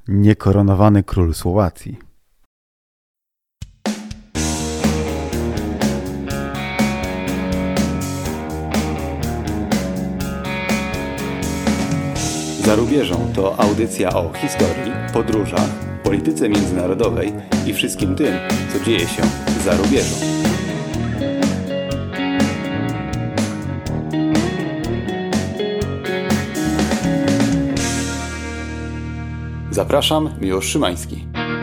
niekoronowany król Słowacji. Za rubieżą to audycja o historii, podróżach, polityce międzynarodowej i wszystkim tym, co dzieje się za rubieżą. Zapraszam, Miłosz Szymański.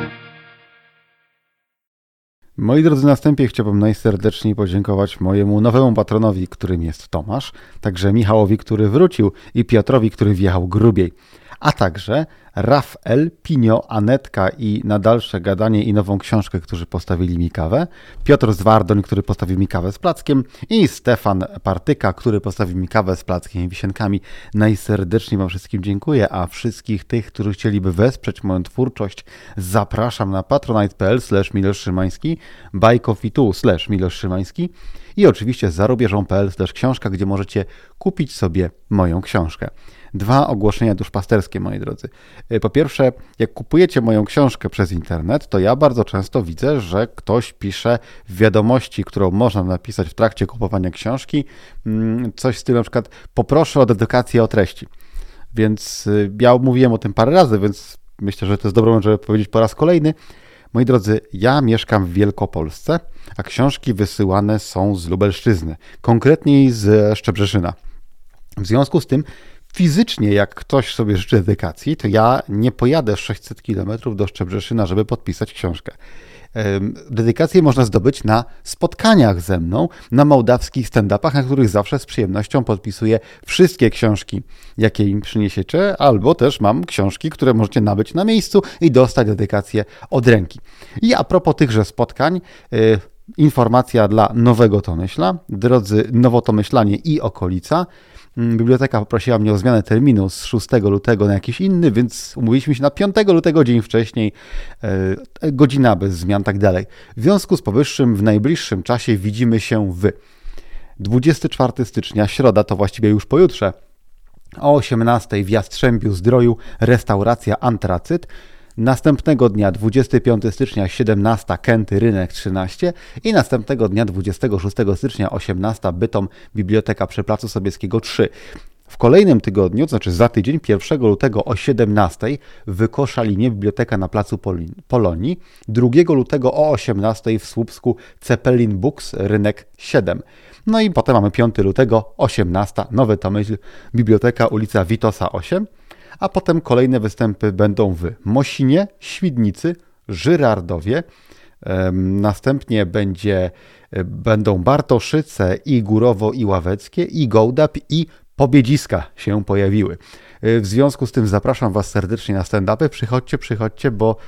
Moi drodzy, na wstępie chciałbym najserdeczniej podziękować mojemu nowemu patronowi, którym jest Tomasz, także Michałowi, który wrócił, i Piotrowi, który wjechał grubiej, a także Rafael, Pinio, Anetka i Na dalsze gadanie i nową książkę, którzy postawili mi kawę, Piotr Zwardoń, który postawił mi kawę z plackiem, i Stefan Partyka, który postawił mi kawę z plackiem i wisienками. Najserdeczniej wam wszystkim dziękuję, a wszystkich tych, którzy chcieliby wesprzeć moją twórczość, zapraszam na patronite.pl/Milosz Szymański, buycoffee2/Milosz Szymański i oczywiście zarubieżą.pl/książka, gdzie możecie kupić sobie moją książkę. 2 ogłoszenia duszpasterskie, moi drodzy. Po pierwsze, jak kupujecie moją książkę przez internet, to ja bardzo często widzę, że ktoś pisze w wiadomości, którą można napisać w trakcie kupowania książki, coś z stylu na przykład: poproszę o dedykację o treści. Więc ja mówiłem o tym parę razy, więc myślę, że to jest dobry moment, żeby powiedzieć po raz kolejny. Moi drodzy, ja mieszkam w Wielkopolsce, a książki wysyłane są z Lubelszczyzny, konkretniej z Szczebrzeszyna. W związku z tym fizycznie, jak ktoś sobie życzy dedykacji, to ja nie pojadę 600 km do Szczebrzeszyna, żeby podpisać książkę. Dedykację można zdobyć na spotkaniach ze mną, na mołdawskich stand-upach, na których zawsze z przyjemnością podpisuję wszystkie książki, jakie im przyniesiecie, albo też mam książki, które możecie nabyć na miejscu i dostać dedykację od ręki. I a propos tychże spotkań, informacja dla Nowego Tomyśla. Drodzy Nowotomyślanie i okolica, biblioteka poprosiła mnie o zmianę terminu z 6 lutego na jakiś inny, więc umówiliśmy się na 5 lutego, dzień wcześniej, godzina bez zmian, tak dalej. W związku z powyższym w najbliższym czasie widzimy się w 24 stycznia, środa, to właściwie już pojutrze, o 18 w Jastrzębiu Zdroju, restauracja Antracyt. Następnego dnia 25 stycznia 17 Kęty Rynek 13 i następnego dnia 26 stycznia 18 Bytom Biblioteka przy Placu Sobieskiego 3. W kolejnym tygodniu, to znaczy za tydzień, 1 lutego o 17 w Koszalinie Biblioteka na Placu Polonii, 2 lutego o 18 w Słupsku Cepelin Books Rynek 7. No i potem mamy 5 lutego 18 Nowy Tomyśl Biblioteka ulica Witosa 8. A potem kolejne występy będą w Mosinie, Świdnicy, Żyrardowie. Następnie będą Bartoszyce i Górowo i Ławeckie, i Gołdap, i Pobiedziska się pojawiły. W związku z tym zapraszam was serdecznie na stand-upy. Przychodźcie, bo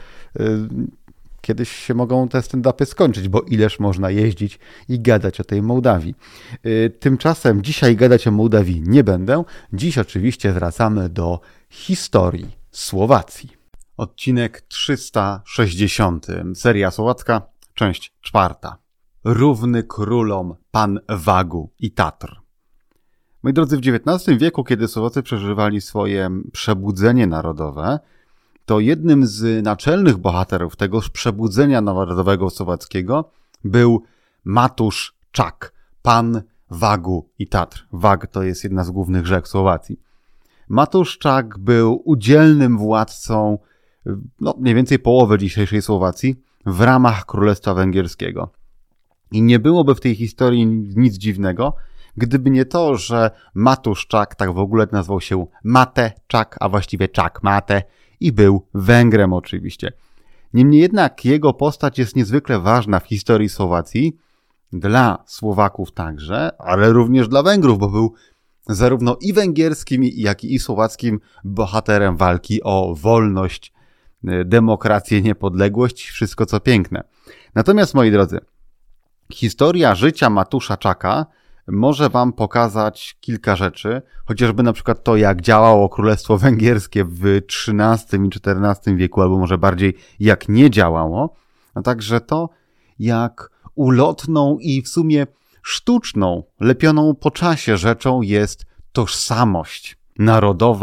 kiedyś się mogą te stand-upy skończyć, bo ileż można jeździć i gadać o tej Mołdawii. Tymczasem dzisiaj gadać o Mołdawii nie będę. Dziś oczywiście wracamy do historii Słowacji. Odcinek 360. Seria słowacka, część 4. Równy królom pan Wagu i Tatr. Moi drodzy, w XIX wieku, kiedy Słowacy przeżywali swoje przebudzenie narodowe, to jednym z naczelnych bohaterów tegoż przebudzenia narodowego słowackiego był Matusz Czak, pan Wagu i Tatr. Wag to jest jedna z głównych rzek Słowacji. Matusz Czak był udzielnym władcą mniej więcej połowy dzisiejszej Słowacji w ramach Królestwa Węgierskiego. I nie byłoby w tej historii nic dziwnego, gdyby nie to, że Matusz Czak tak w ogóle nazwał się Mate Czak, a właściwie Czak Mate, i był Węgrem oczywiście. Niemniej jednak jego postać jest niezwykle ważna w historii Słowacji, dla Słowaków także, ale również dla Węgrów, bo był zarówno i węgierskim, jak i słowackim bohaterem walki o wolność, demokrację, niepodległość, wszystko co piękne. Natomiast, moi drodzy, historia życia Matusza Czaka może wam pokazać kilka rzeczy, chociażby na przykład to, jak działało Królestwo Węgierskie w XIII i XIV wieku, albo może bardziej jak nie działało, a także to, jak ulotną i w sumie sztuczną, lepioną po czasie rzeczą jest tożsamość narodowa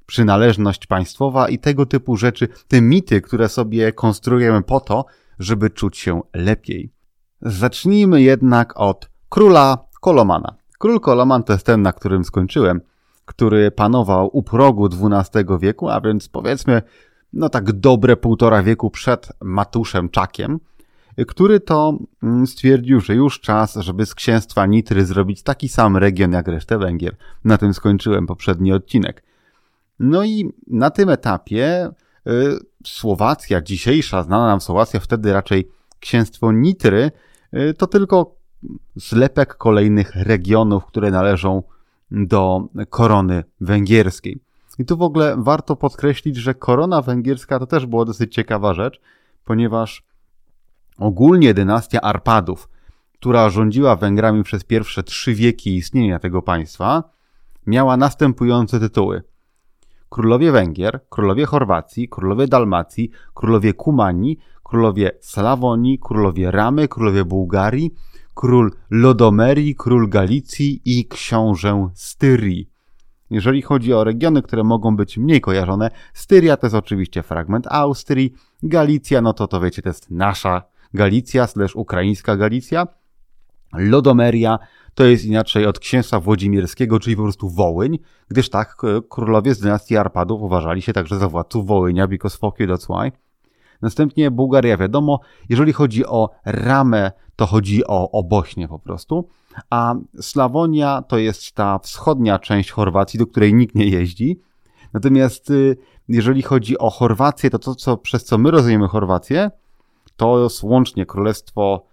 przynależność państwowa i tego typu rzeczy, te mity, które sobie konstruujemy po to, żeby czuć się lepiej. Zacznijmy jednak od króla Kolomana. Król Koloman to jest ten, na którym skończyłem, który panował u progu XII wieku, a więc powiedzmy, tak dobre 1,5 wieku przed Matuszem Czakiem, który to stwierdził, że już czas, żeby z księstwa Nitry zrobić taki sam region jak resztę Węgier. Na tym skończyłem poprzedni odcinek. No i na tym etapie Słowacja, dzisiejsza znana nam Słowacja, wtedy raczej księstwo Nitry, to tylko zlepek kolejnych regionów, które należą do korony węgierskiej. I tu w ogóle warto podkreślić, że korona węgierska to też była dosyć ciekawa rzecz, ponieważ ogólnie dynastia Arpadów, która rządziła Węgrami przez pierwsze 3 wieki istnienia tego państwa, miała następujące tytuły. Królowie Węgier, królowie Chorwacji, królowie Dalmacji, królowie Kumanii, królowie Slawonii, królowie Ramy, królowie Bułgarii, król Lodomerii, król Galicji i książę Styrii. Jeżeli chodzi o regiony, które mogą być mniej kojarzone, Styria to jest oczywiście fragment Austrii, Galicja, to wiecie, to jest nasza Galicja / ukraińska Galicja, Lodomeria to jest inaczej od księstwa włodzimierskiego, czyli po prostu Wołyń, gdyż tak królowie z dynastii Arpadów uważali się także za władców Wołynia, because fuck you, that's why. Następnie Bułgaria, wiadomo, jeżeli chodzi o Ramę, to chodzi o Bośnię po prostu, a Slawonia to jest ta wschodnia część Chorwacji, do której nikt nie jeździ. Natomiast jeżeli chodzi o Chorwację, to przez co my rozumiemy Chorwację, to jest łącznie królestwo,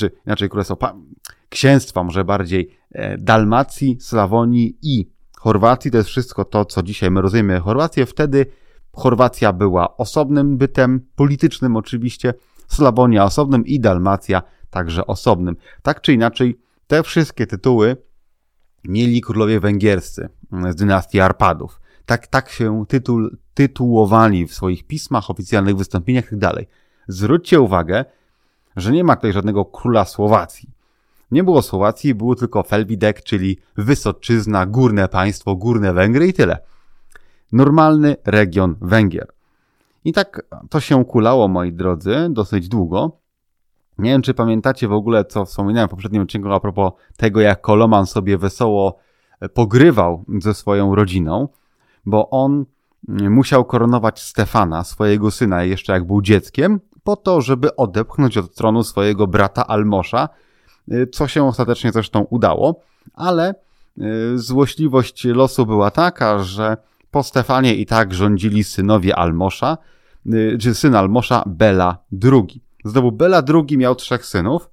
księstwa może bardziej Dalmacji, Slawonii i Chorwacji. To jest wszystko to, co dzisiaj my rozumiemy Chorwację. Wtedy Chorwacja była osobnym bytem, politycznym oczywiście, Slawonia osobnym i Dalmacja także osobnym. Tak czy inaczej, te wszystkie tytuły mieli królowie węgierscy z dynastii Arpadów. Tak się tytułowali w swoich pismach, oficjalnych wystąpieniach itd. Zwróćcie uwagę, że nie ma tutaj żadnego króla Słowacji. Nie było Słowacji, było tylko Felvidek, czyli Wysocczyzna, górne państwo, górne Węgry i tyle. Normalny region Węgier. I tak to się kulało, moi drodzy, dosyć długo. Nie wiem, czy pamiętacie w ogóle, co wspominałem w poprzednim odcinku a propos tego, jak Koloman sobie wesoło pogrywał ze swoją rodziną, bo on musiał koronować Stefana, swojego syna, jeszcze jak był dzieckiem, po to, żeby odepchnąć od tronu swojego brata Almosza, co się ostatecznie zresztą udało, ale złośliwość losu była taka, że po Stefanie i tak rządzili synowie Almosza, czy syn Almosza, Bela II. Znowu Bela II miał 3 synów,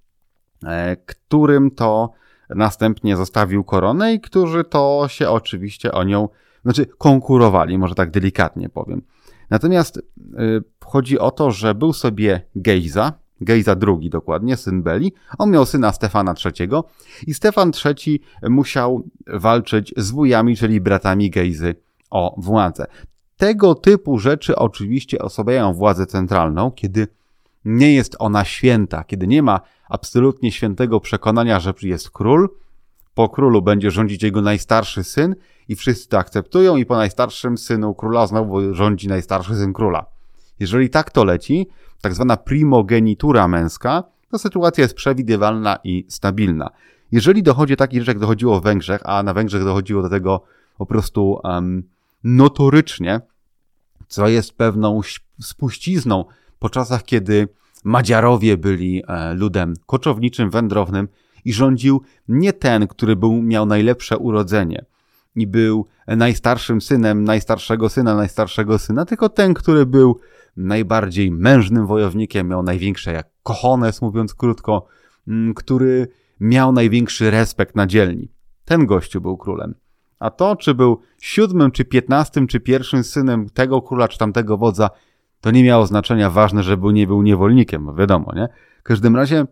którym to następnie zostawił koronę i którzy to się oczywiście o nią, konkurowali, może tak delikatnie powiem. Natomiast chodzi o to, że był sobie Gejza II dokładnie, syn Beli. On miał syna Stefana III i Stefan III musiał walczyć z wujami, czyli bratami Gejzy o władzę. Tego typu rzeczy oczywiście osłabiają władzę centralną, kiedy nie jest ona święta, kiedy nie ma absolutnie świętego przekonania, że jest król, po królu będzie rządzić jego najstarszy syn i wszyscy to akceptują i po najstarszym synu króla znowu rządzi najstarszy syn króla. Jeżeli tak to leci, tak zwana primogenitura męska, to sytuacja jest przewidywalna i stabilna. Jeżeli dochodzi takich rzeczy, jak dochodziło w Węgrzech, a na Węgrzech dochodziło do tego po prostu notorycznie, co jest pewną spuścizną po czasach, kiedy Madziarowie byli ludem koczowniczym, wędrownym i rządził nie ten, który miał najlepsze urodzenie i był najstarszym synem najstarszego syna, tylko ten, który był najbardziej mężnym wojownikiem, miał największe jak cojones, mówiąc krótko, który miał największy respekt na dzielni. Ten gościu był królem. A to, czy był 7., czy 15., czy 1. synem tego króla, czy tamtego wodza, to nie miało znaczenia. Ważne, żeby nie był niewolnikiem, wiadomo, nie? W każdym razie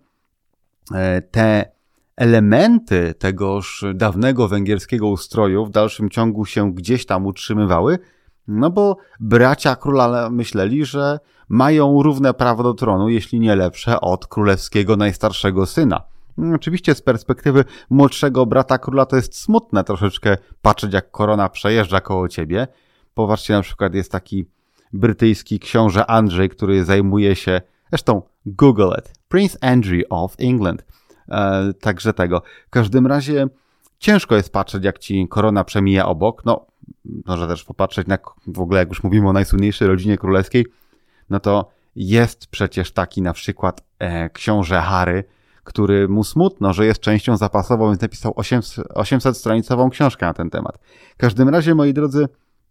te elementy tegoż dawnego węgierskiego ustroju w dalszym ciągu się gdzieś tam utrzymywały, no bo bracia króla myśleli, że mają równe prawo do tronu, jeśli nie lepsze, od królewskiego najstarszego syna. Oczywiście z perspektywy młodszego brata króla to jest smutne troszeczkę patrzeć, jak korona przejeżdża koło ciebie, Popatrzcie, na przykład jest taki brytyjski książę Andrzej, który zajmuje się, zresztą Google it, Prince Andrew of England. Także tego. W każdym razie ciężko jest patrzeć, jak ci korona przemija obok. No, może też popatrzeć na, w ogóle jak już mówimy o najsłynniejszej rodzinie królewskiej, no to jest przecież taki na przykład książę Harry, który mu smutno, że jest częścią zapasową, więc napisał 800-stronicową książkę na ten temat. W każdym razie, moi drodzy,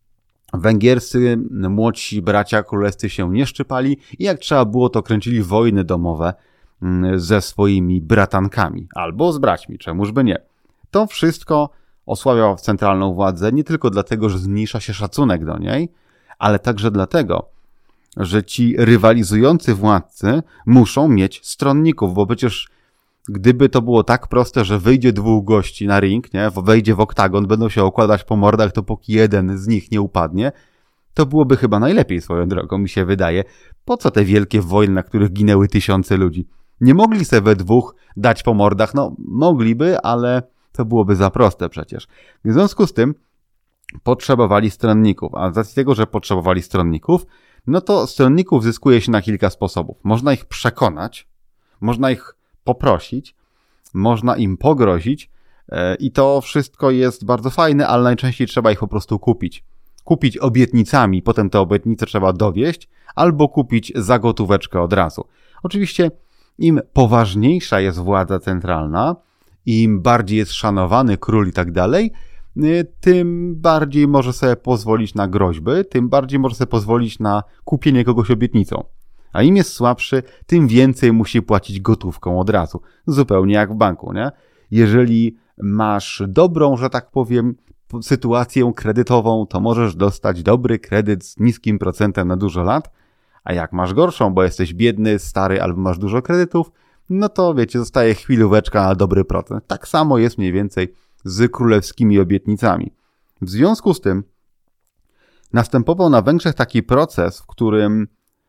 węgierscy młodsi bracia królewscy się nie szczypali i jak trzeba było, to kręcili wojny domowe ze swoimi bratankami albo z braćmi, czemuż by nie. To wszystko osłabiało centralną władzę nie tylko dlatego, że zmniejsza się szacunek do niej, ale także dlatego, że ci rywalizujący władcy muszą mieć stronników, bo przecież gdyby to było tak proste, że wyjdzie dwóch gości na ring, nie, wejdzie w oktagon, będą się okładać po mordach, dopóki jeden z nich nie upadnie, to byłoby chyba najlepiej swoją drogą, mi się wydaje. Po co te wielkie wojny, na których ginęły tysiące ludzi? Nie mogli sobie we dwóch dać po mordach, no mogliby, ale to byłoby za proste przecież. W związku z tym potrzebowali stronników, a z racji tego, że potrzebowali stronników, no to stronników zyskuje się na kilka sposobów. Można ich przekonać, można ich poprosić, można im pogrozić i to wszystko jest bardzo fajne, ale najczęściej trzeba ich po prostu kupić. Kupić obietnicami, potem te obietnice trzeba dowieść, albo kupić za gotóweczkę od razu. Oczywiście im poważniejsza jest władza centralna, im bardziej jest szanowany król i tak dalej, tym bardziej może sobie pozwolić na groźby, tym bardziej może sobie pozwolić na kupienie kogoś obietnicą. A im jest słabszy, tym więcej musi płacić gotówką od razu. Zupełnie jak w banku, nie? Jeżeli masz dobrą, że tak powiem, sytuację kredytową, to możesz dostać dobry kredyt z niskim procentem na dużo lat, a jak masz gorszą, bo jesteś biedny, stary albo masz dużo kredytów, no to wiecie, zostaje chwilóweczka na dobry procent. Tak samo jest mniej więcej z królewskimi obietnicami. W związku z tym następował na Węgrzech taki proces, w którym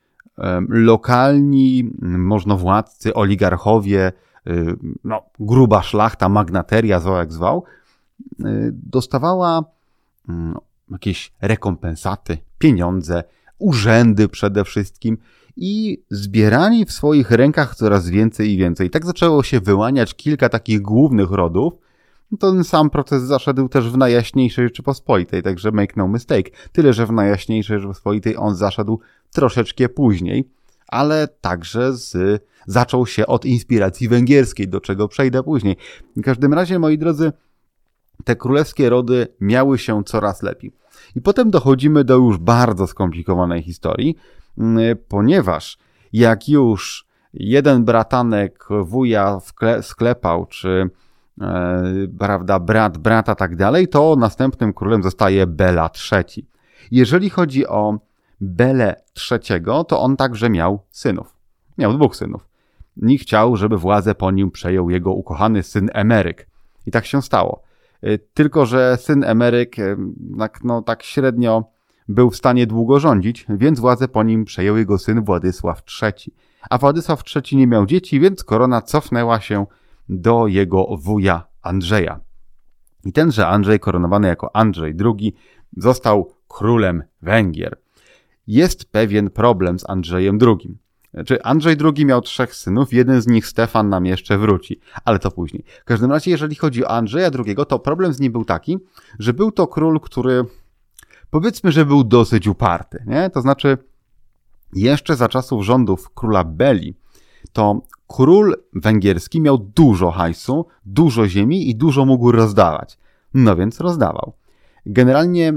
lokalni możnowładcy, oligarchowie, no, gruba szlachta, magnateria, zwał jak zwał, dostawała jakieś rekompensaty, pieniądze, urzędy przede wszystkim i zbierali w swoich rękach coraz więcej i więcej. Tak zaczęło się wyłaniać kilka takich głównych rodów. Ten sam proces zaszedł też w Najjaśniejszej Rzeczypospolitej, także make no mistake. Tyle, że w Najjaśniejszej Rzeczypospolitej on zaszedł troszeczkę później, ale także zaczął się od inspiracji węgierskiej, do czego przejdę później. W każdym razie, moi drodzy, te królewskie rody miały się coraz lepiej. I potem dochodzimy do już bardzo skomplikowanej historii, ponieważ jak już jeden bratanek wuja sklepał, czy prawda, brat brata, tak dalej, to następnym królem zostaje Bela III. Jeżeli chodzi o Belę III, to on także miał synów. Miał dwóch synów. I chciał, żeby władzę po nim przejął jego ukochany syn Emeryk. I tak się stało. Tylko że syn Emeryk tak średnio był w stanie długo rządzić, więc władzę po nim przejął jego syn Władysław III. A Władysław III nie miał dzieci, więc korona cofnęła się do jego wuja Andrzeja. I tenże Andrzej, koronowany jako Andrzej II, został królem Węgier. Jest pewien problem z Andrzejem II. Andrzej II miał 3 synów, jeden z nich, Stefan, nam jeszcze wróci, ale to później. W każdym razie, jeżeli chodzi o Andrzeja II, to problem z nim był taki, że był to król, który powiedzmy, że był dosyć uparty, nie? To znaczy, jeszcze za czasów rządów króla Beli, to król węgierski miał dużo hajsu, dużo ziemi i dużo mógł rozdawać. No więc rozdawał. Generalnie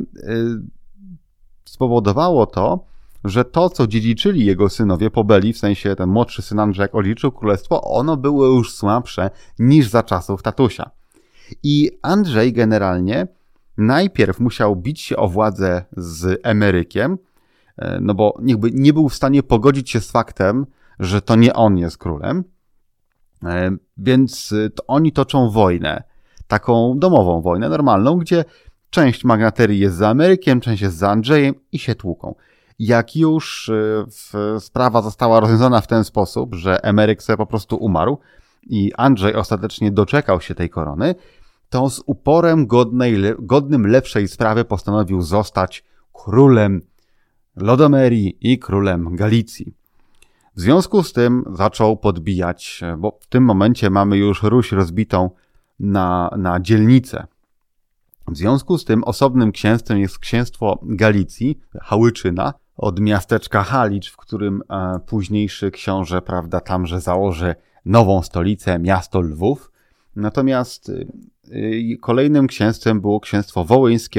spowodowało to, że to, co dziedziczyli jego synowie po Beli, w sensie ten młodszy syn Andrzej, jak odziedziczył królestwo, ono było już słabsze niż za czasów tatusia. I Andrzej generalnie najpierw musiał bić się o władzę z Emerykiem, no bo nie był w stanie pogodzić się z faktem, że to nie on jest królem, więc to oni toczą wojnę, taką domową wojnę, normalną, gdzie część magnaterii jest za Emerykiem, część jest za Andrzejem i się tłuką. Jak już sprawa została rozwiązana w ten sposób, że Emeryk sobie po prostu umarł i Andrzej ostatecznie doczekał się tej korony, to z uporem godnym lepszej sprawy postanowił zostać królem Lodomerii i królem Galicji. W związku z tym zaczął podbijać, bo w tym momencie mamy już Ruś rozbitą na dzielnice. W związku z tym osobnym księstwem jest księstwo Galicji, Hałyczyna, od miasteczka Halicz, w którym późniejszy książę, prawda, tamże założy nową stolicę, miasto Lwów. Natomiast kolejnym księstwem było księstwo wołyńskie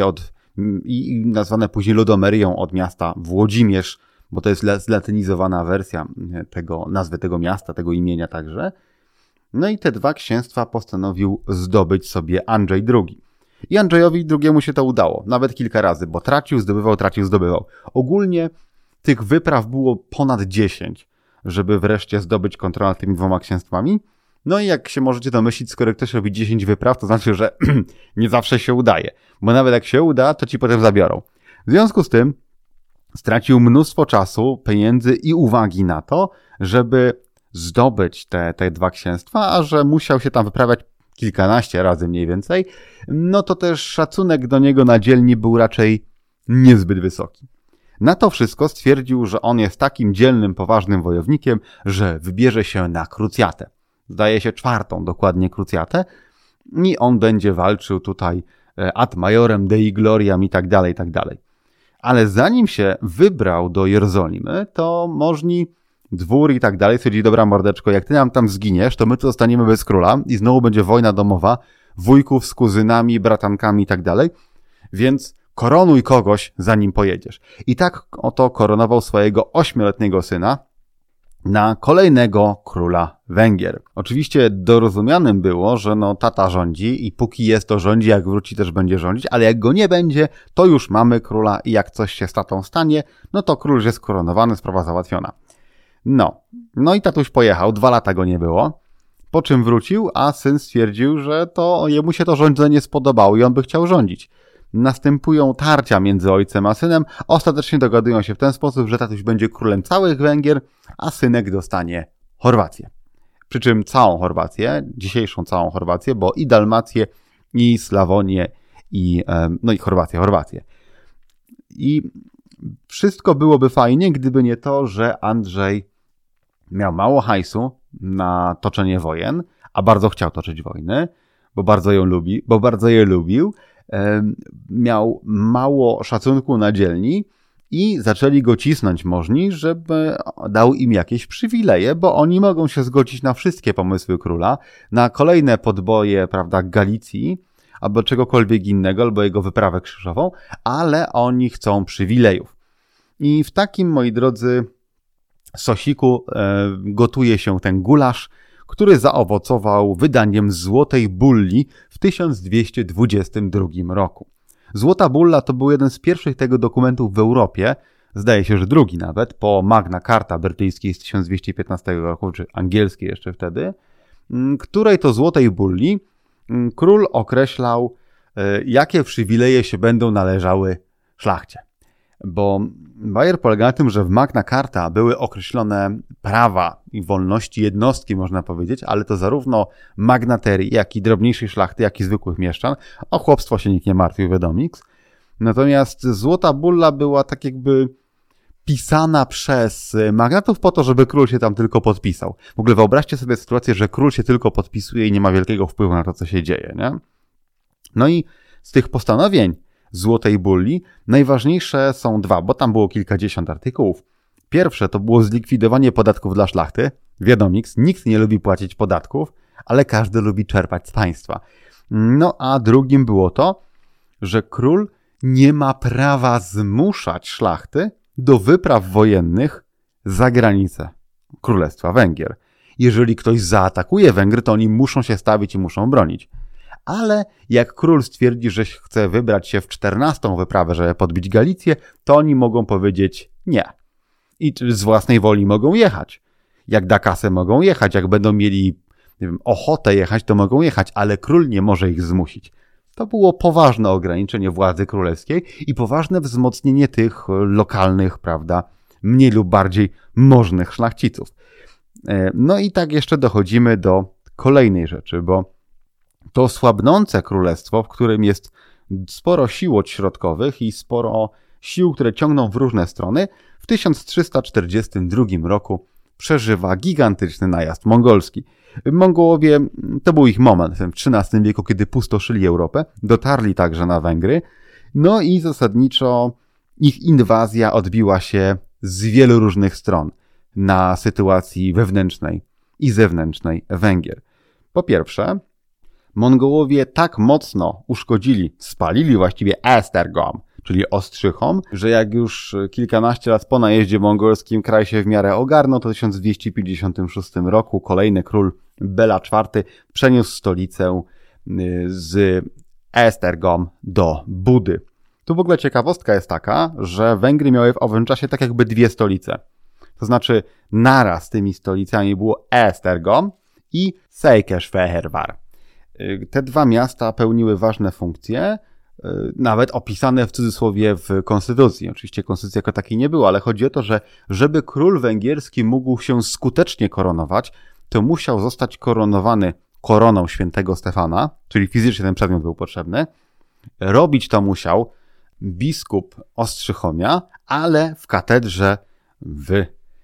i nazwane później Lodomerią od miasta Włodzimierz, bo to jest zlatynizowana wersja nazwy tego miasta, tego imienia także. No i te dwa księstwa postanowił zdobyć sobie Andrzej II. I Andrzejowi II się to udało, nawet kilka razy, bo tracił, zdobywał. Ogólnie tych wypraw było ponad 10, żeby wreszcie zdobyć kontrolę nad tymi dwoma księstwami. No i jak się możecie domyślić, skoro ktoś robi 10 wypraw, to znaczy, że nie zawsze się udaje. Bo nawet jak się uda, to ci potem zabiorą. W związku z tym stracił mnóstwo czasu, pieniędzy i uwagi na to, żeby zdobyć te dwa księstwa, a że musiał się tam wyprawiać kilkanaście razy mniej więcej, no to też szacunek do niego na dzielni był raczej niezbyt wysoki. Na to wszystko stwierdził, że on jest takim dzielnym, poważnym wojownikiem, że wybierze się na krucjatę. Zdaje się 4. dokładnie krucjatę i on będzie walczył tutaj ad majorem Dei gloriam i tak dalej, i tak dalej. Ale zanim się wybrał do Jerozolimy, to możni dwór i tak dalej stwierdzili, dobra mordeczko, jak ty nam tam zginiesz, to my tu zostaniemy bez króla i znowu będzie wojna domowa, wujków z kuzynami, bratankami i tak dalej, więc koronuj kogoś, zanim pojedziesz. I tak oto koronował swojego 8-letniego syna na kolejnego króla Węgier. Oczywiście dorozumianym było, że tata rządzi i póki jest to rządzi, jak wróci też będzie rządzić, ale jak go nie będzie, to już mamy króla i jak coś się z tatą stanie, no to król już jest koronowany, sprawa załatwiona. No i tatuś pojechał, 2 lata go nie było, po czym wrócił, a syn stwierdził, że to jemu się to rządzenie spodobało i on by chciał rządzić. Następują tarcia między ojcem a synem, ostatecznie dogadują się w ten sposób, że tatuś będzie królem całych Węgier, a synek dostanie Chorwację. Przy czym całą Chorwację, dzisiejszą całą Chorwację, bo i Dalmację, i Slawonię, i Chorwację. I wszystko byłoby fajnie, gdyby nie to, że Andrzej miał mało hajsu na toczenie wojen, a bardzo chciał toczyć wojny, bo bardzo je lubił, miał mało szacunku na dzielni i zaczęli go cisnąć możni, żeby dał im jakieś przywileje, bo oni mogą się zgodzić na wszystkie pomysły króla, na kolejne podboje, prawda, Galicji, albo czegokolwiek innego, albo jego wyprawę krzyżową, ale oni chcą przywilejów. I w takim, moi drodzy, sosiku gotuje się ten gulasz, który zaowocował wydaniem Złotej Bulli w 1222 roku. Złota Bulla to był jeden z pierwszych tego dokumentów w Europie, zdaje się, że drugi nawet, po Magna Carta brytyjskiej z 1215 roku, czy angielskiej jeszcze wtedy, której to Złotej Bulli król określał, jakie przywileje się będą należały szlachcie. Bo bajer polega na tym, że w Magna Carta były określone prawa i wolności jednostki, można powiedzieć, ale to zarówno magnaterii, jak i drobniejszej szlachty, jak i zwykłych mieszczan. O chłopstwo się nikt nie martwił, wiadomiks. Natomiast Złota Bulla była tak jakby pisana przez magnatów po to, żeby król się tam tylko podpisał. W ogóle wyobraźcie sobie sytuację, że król się tylko podpisuje i nie ma wielkiego wpływu na to, co się dzieje, nie? No i z tych postanowień Złotej Bulli najważniejsze są 2, bo tam było kilkadziesiąt artykułów. Pierwsze to było zlikwidowanie podatków dla szlachty. Wiadomiks, nikt nie lubi płacić podatków, ale każdy lubi czerpać z państwa. No a drugim było to, że król nie ma prawa zmuszać szlachty do wypraw wojennych za granicę Królestwa Węgier. Jeżeli ktoś zaatakuje Węgry, to oni muszą się stawić i muszą bronić. Ale jak król stwierdzi, że chce wybrać się w 14. wyprawę, żeby podbić Galicję, to oni mogą powiedzieć nie. I z własnej woli mogą jechać. Jak da kasę, mogą jechać. Jak będą mieli, nie wiem, ochotę jechać, to mogą jechać, ale król nie może ich zmusić. To było poważne ograniczenie władzy królewskiej i poważne wzmocnienie tych lokalnych, prawda, mniej lub bardziej możnych szlachciców. No i tak jeszcze dochodzimy do kolejnej rzeczy, bo to słabnące królestwo, w którym jest sporo sił odśrodkowych i sporo sił, które ciągną w różne strony, w 1342 roku przeżywa gigantyczny najazd mongolski. Mongołowie, to był ich moment w XIII wieku, kiedy pustoszyli Europę, dotarli także na Węgry, no i zasadniczo ich inwazja odbiła się z wielu różnych stron na sytuacji wewnętrznej i zewnętrznej Węgier. Po pierwsze, Mongołowie tak mocno uszkodzili, spalili właściwie Esztergom, czyli Ostrzychom, że jak już kilkanaście lat po najeździe mongolskim kraj się w miarę ogarnął, to w 1256 roku kolejny król Bela IV przeniósł stolicę z Esztergom do Budy. Tu w ogóle ciekawostka jest taka, że Węgry miały w owym czasie tak jakby dwie stolice. To znaczy naraz tymi stolicami było Esztergom i Székesfehérvár. Te dwa miasta pełniły ważne funkcje, nawet opisane w cudzysłowie w konstytucji. Oczywiście konstytucji jako takiej nie było, ale chodzi o to, że żeby król węgierski mógł się skutecznie koronować, to musiał zostać koronowany koroną świętego Stefana, czyli fizycznie ten przedmiot był potrzebny. Robić to musiał biskup Ostrzychomia, ale w katedrze w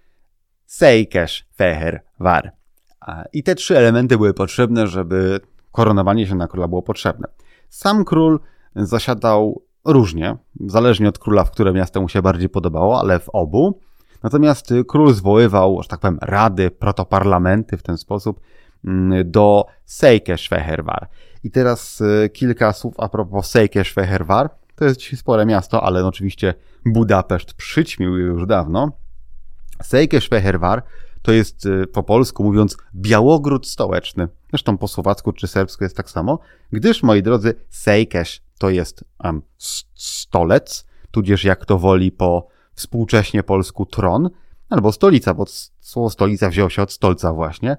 Székesfehérvár. I te trzy elementy były potrzebne, żeby koronowanie się na króla było potrzebne. Sam król zasiadał różnie, zależnie od króla, w które miasto mu się bardziej podobało, ale w obu. Natomiast król zwoływał, że tak powiem, rady, protoparlamenty w ten sposób do Székesfehérvár. I teraz kilka słów a propos Székesfehérvár. To jest dzisiaj spore miasto, ale oczywiście Budapeszt przyćmił już dawno. Székesfehérvár to jest po polsku mówiąc Białogród Stołeczny. Zresztą po słowacku czy serbsku jest tak samo, gdyż, moi drodzy, Székes to jest stolec, tudzież jak to woli po współcześnie polsku tron, albo stolica, bo słowo stolica wzięło się od stolca właśnie.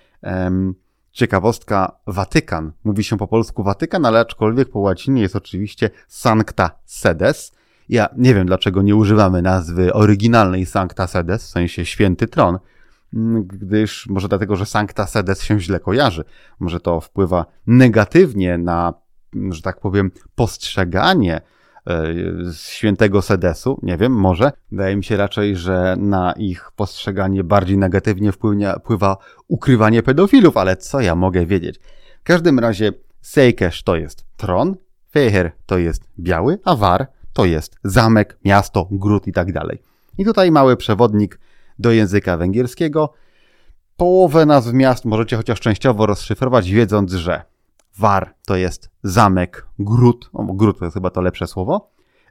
Ciekawostka, Watykan. Mówi się po polsku Watykan, ale aczkolwiek po łacinie jest oczywiście Sancta Sedes. Ja nie wiem, dlaczego nie używamy nazwy oryginalnej Sancta Sedes, w sensie święty tron, gdyż może dlatego, że Sancta Sedes się źle kojarzy. Może to wpływa negatywnie na, że tak powiem, postrzeganie świętego Sedesu. Nie wiem, może. Wydaje mi się raczej, że na ich postrzeganie bardziej negatywnie wpływa ukrywanie pedofilów, ale co ja mogę wiedzieć? W każdym razie Székes to jest tron, Fehér to jest biały, a Vár to jest zamek, miasto, gród i tak dalej. I tutaj mały przewodnik do języka węgierskiego. Połowę nazw miast możecie chociaż częściowo rozszyfrować, wiedząc, że Vár to jest zamek, gród, gród to jest chyba to lepsze słowo,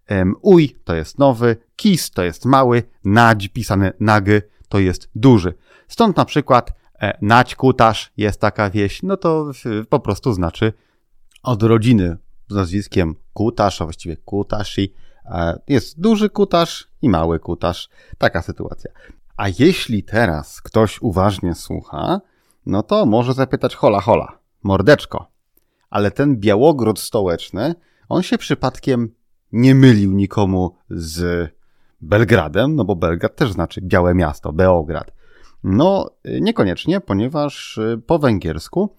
Új to jest nowy, Kis to jest mały, Nagy, pisany Nagy, to jest duży. Stąd na przykład Nagy Kutas jest taka wieś, no to po prostu znaczy od rodziny z nazwiskiem Kutas, a właściwie Kutasi. Jest duży Kutas i mały Kutas. Taka sytuacja. A jeśli teraz ktoś uważnie słucha, no to może zapytać hola, mordeczko. Ale ten Białogród Stołeczny, on się przypadkiem nie mylił nikomu z Belgradem, no bo Belgrad też znaczy białe miasto, Beograd. No niekoniecznie, ponieważ po węgiersku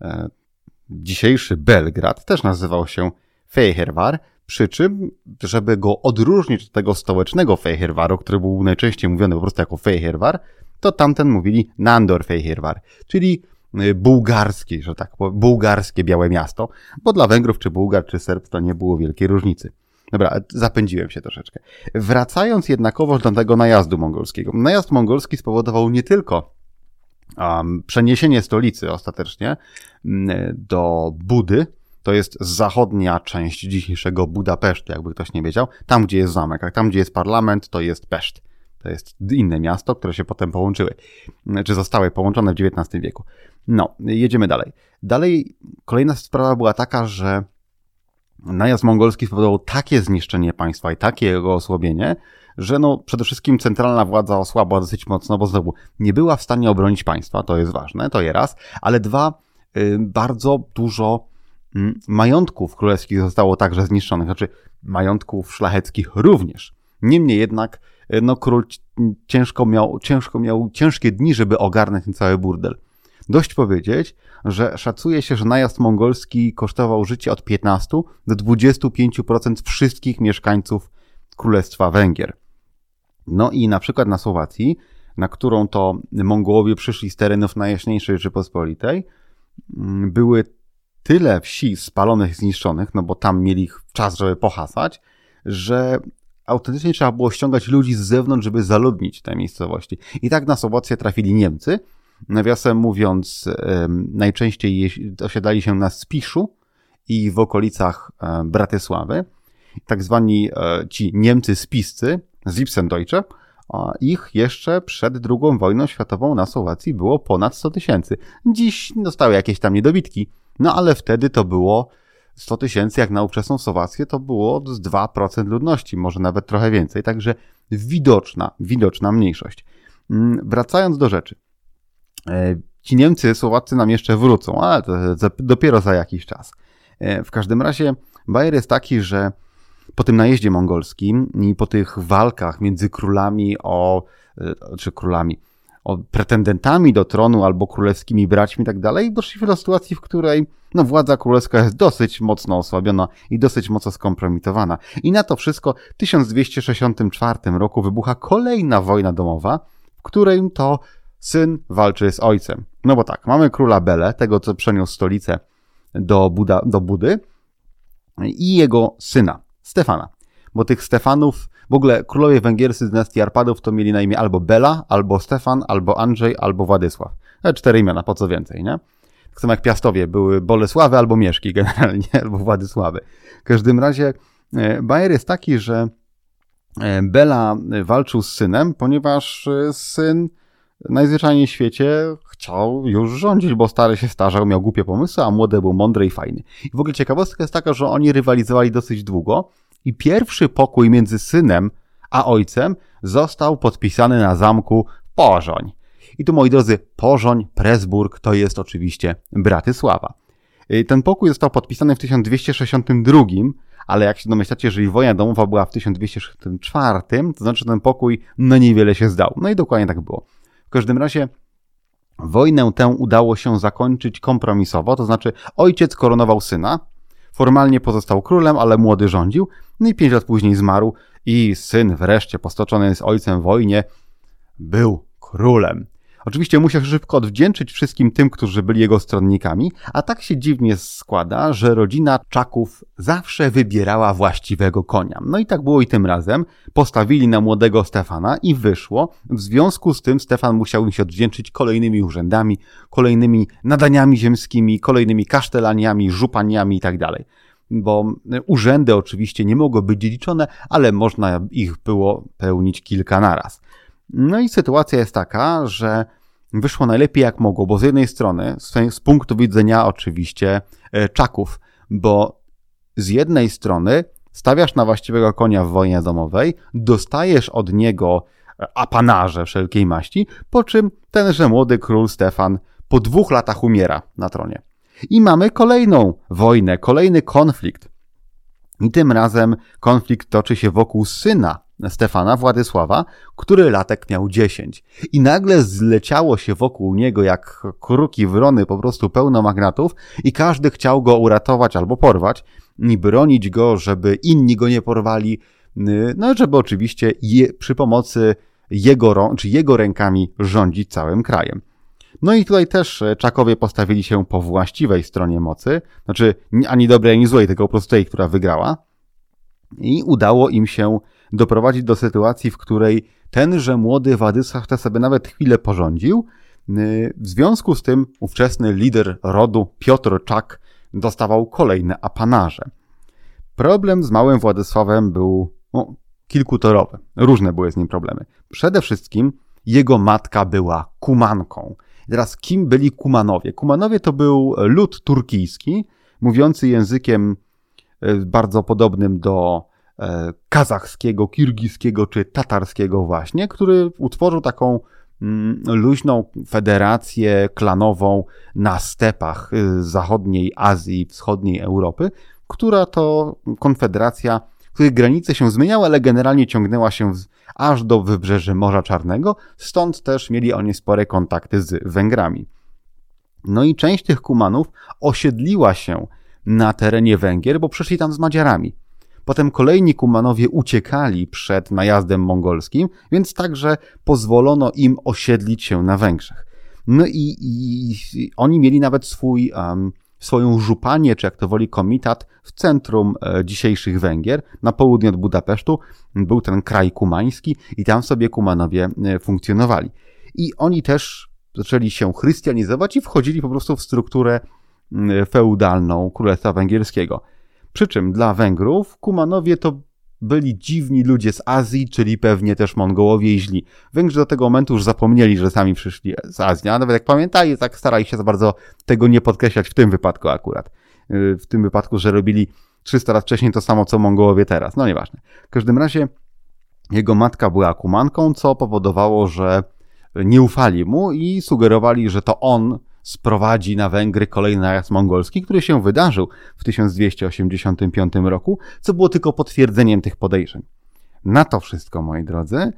dzisiejszy Belgrad też nazywał się Fehérvár, przy czym, żeby go odróżnić od tego stołecznego Fehérváru, który był najczęściej mówiony po prostu jako Fehérvár, to tamten mówili Nándorfehérvár, czyli bułgarskie, że tak powiem, bułgarskie białe miasto, bo dla Węgrów czy Bułgar czy Serb to nie było wielkiej różnicy. Dobra, zapędziłem się troszeczkę. Wracając jednakowoż do tego najazdu mongolskiego. Najazd mongolski spowodował nie tylko przeniesienie stolicy ostatecznie do Budy, to jest zachodnia część dzisiejszego Budapesztu, jakby ktoś nie wiedział, tam gdzie jest zamek, a tam gdzie jest parlament to jest Peszt. To jest inne miasto, które się potem połączyły, czy zostały połączone w XIX wieku. No, jedziemy dalej. Dalej kolejna sprawa była taka, że najazd mongolski spowodował takie zniszczenie państwa i takie jego osłabienie, że no przede wszystkim centralna władza osłabła dosyć mocno, bo znowu nie była w stanie obronić państwa, to jest ważne, to je raz, ale dwa, bardzo dużo majątków królewskich zostało także zniszczonych, znaczy majątków szlacheckich również. Niemniej jednak no król miał ciężkie dni, żeby ogarnąć ten cały burdel. Dość powiedzieć, że szacuje się, że najazd mongolski kosztował życie od 15 do 25% wszystkich mieszkańców Królestwa Węgier. No i na przykład na Słowacji, na którą to Mongołowie przyszli z terenów najjaśniejszej Rzeczypospolitej, były tyle wsi spalonych, zniszczonych, no bo tam mieli czas, żeby pohasać, że autentycznie trzeba było ściągać ludzi z zewnątrz, żeby zaludnić te miejscowości. I tak na Słowację trafili Niemcy. Nawiasem mówiąc, najczęściej osiadali się na Spiszu i w okolicach Bratysławy. Tak zwani ci Niemcy spiscy, Sipsendeutsche, ich jeszcze przed II wojną światową na Słowacji było ponad 100 000. Dziś dostały jakieś tam niedobitki, no ale wtedy to było 100 000, jak na ówczesną Słowację, to było z 2% ludności, może nawet trochę więcej, także widoczna mniejszość. Wracając do rzeczy. Ci Niemcy, Słowacy nam jeszcze wrócą, ale to dopiero za jakiś czas. W każdym razie bajer jest taki, że po tym najeździe mongolskim i po tych walkach między królami o pretendentami do tronu albo królewskimi braćmi i tak dalej, doszliśmy do sytuacji, w której władza królewska jest dosyć mocno osłabiona i dosyć mocno skompromitowana. I na to wszystko w 1264 roku wybucha kolejna wojna domowa, w której to syn walczy z ojcem. No bo tak, mamy króla Belę, tego co przeniósł stolicę do Budy i jego syna, Stefana. Bo tych Stefanów, w ogóle królowie węgierscy z dynastii Arpadów to mieli na imię albo Bela, albo Stefan, albo Andrzej, albo Władysław. 4 imiona, po co więcej, nie? Tak samo jak Piastowie były Bolesławy albo Mieszki generalnie, albo Władysławy. W każdym razie bajer jest taki, że Bela walczył z synem, ponieważ syn najzwyczajniej w świecie chciał już rządzić, bo stary się starzał, miał głupie pomysły, a młody był mądry i fajny. I w ogóle ciekawostka jest taka, że oni rywalizowali dosyć długo i pierwszy pokój między synem a ojcem został podpisany na zamku Pożoń. I tu, moi drodzy, Pożoń, Pressburg to jest oczywiście Bratysława. Ten pokój został podpisany w 1262, ale jak się domyślacie, jeżeli wojna domowa była w 1264, to znaczy, że ten pokój niewiele się zdał. No i dokładnie tak było. W każdym razie wojnę tę udało się zakończyć kompromisowo, to znaczy ojciec koronował syna, formalnie pozostał królem, ale młody rządził, no i 5 lat później zmarł i syn wreszcie po stoczonej z ojcem wojnie był królem. Oczywiście musiał szybko odwdzięczyć wszystkim tym, którzy byli jego stronnikami, a tak się dziwnie składa, że rodzina Czaków zawsze wybierała właściwego konia. No i tak było i tym razem. Postawili na młodego Stefana i wyszło. W związku z tym Stefan musiał im się odwdzięczyć kolejnymi urzędami, kolejnymi nadaniami ziemskimi, kolejnymi kasztelaniami, żupaniami i tak dalej. Bo urzędy oczywiście nie mogły być dziedziczone, ale można ich było pełnić kilka naraz. No i sytuacja jest taka, że wyszło najlepiej jak mogło, bo z jednej strony, z punktu widzenia oczywiście Czaków, bo z jednej strony stawiasz na właściwego konia w wojnie domowej, dostajesz od niego apanaże wszelkiej maści, po czym tenże młody król Stefan po 2 latach umiera na tronie. I mamy kolejną wojnę, kolejny konflikt. I tym razem konflikt toczy się wokół syna Stefana, Władysława, który latek miał 10. I nagle zleciało się wokół niego jak kruki wrony po prostu pełno magnatów i każdy chciał go uratować albo porwać i bronić go, żeby inni go nie porwali, no żeby oczywiście przy pomocy jego rękami rządzić całym krajem. No i tutaj też Czakowie postawili się po właściwej stronie mocy, znaczy ani dobrej, ani złej, tylko po prostu tej, która wygrała. I udało im się doprowadzić do sytuacji, w której tenże młody Władysław sobie nawet chwilę porządził. W związku z tym ówczesny lider rodu Piotr Czak dostawał kolejne apanaże. Problem z małym Władysławem był kilkutorowy. Różne były z nim problemy. Przede wszystkim jego matka była Kumanką. Teraz kim byli Kumanowie? Kumanowie to był lud turkijski, mówiący językiem bardzo podobnym do kazachskiego, kirgiskiego czy tatarskiego właśnie, który utworzył taką luźną federację klanową na stepach zachodniej Azji i wschodniej Europy, która to konfederacja, której granice się zmieniały, ale generalnie ciągnęła się aż do wybrzeży Morza Czarnego, stąd też mieli oni spore kontakty z Węgrami. No i część tych Kumanów osiedliła się na terenie Węgier, bo przyszli tam z Madziarami. Potem kolejni Kumanowie uciekali przed najazdem mongolskim, więc także pozwolono im osiedlić się na Węgrzech. No i oni mieli nawet swoją żupanię, czy jak to woli komitat, w centrum dzisiejszych Węgier, na południe od Budapesztu. Był ten kraj kumański i tam sobie Kumanowie funkcjonowali. I oni też zaczęli się chrystianizować i wchodzili po prostu w strukturę feudalną Królestwa Węgierskiego. Przy czym dla Węgrów Kumanowie to byli dziwni ludzie z Azji, czyli pewnie też Mongołowie i źli. Węgrzy do tego momentu już zapomnieli, że sami przyszli z Azji, a nawet jak pamiętali, tak starali się za bardzo tego nie podkreślać w tym wypadku akurat. W tym wypadku, że robili 300 lat wcześniej to samo, co Mongołowie teraz. No nieważne. W każdym razie jego matka była Kumanką, co powodowało, że nie ufali mu i sugerowali, że to on sprowadzi na Węgry kolejny najazd mongolski, który się wydarzył w 1285 roku, co było tylko potwierdzeniem tych podejrzeń. Na to wszystko, moi drodzy,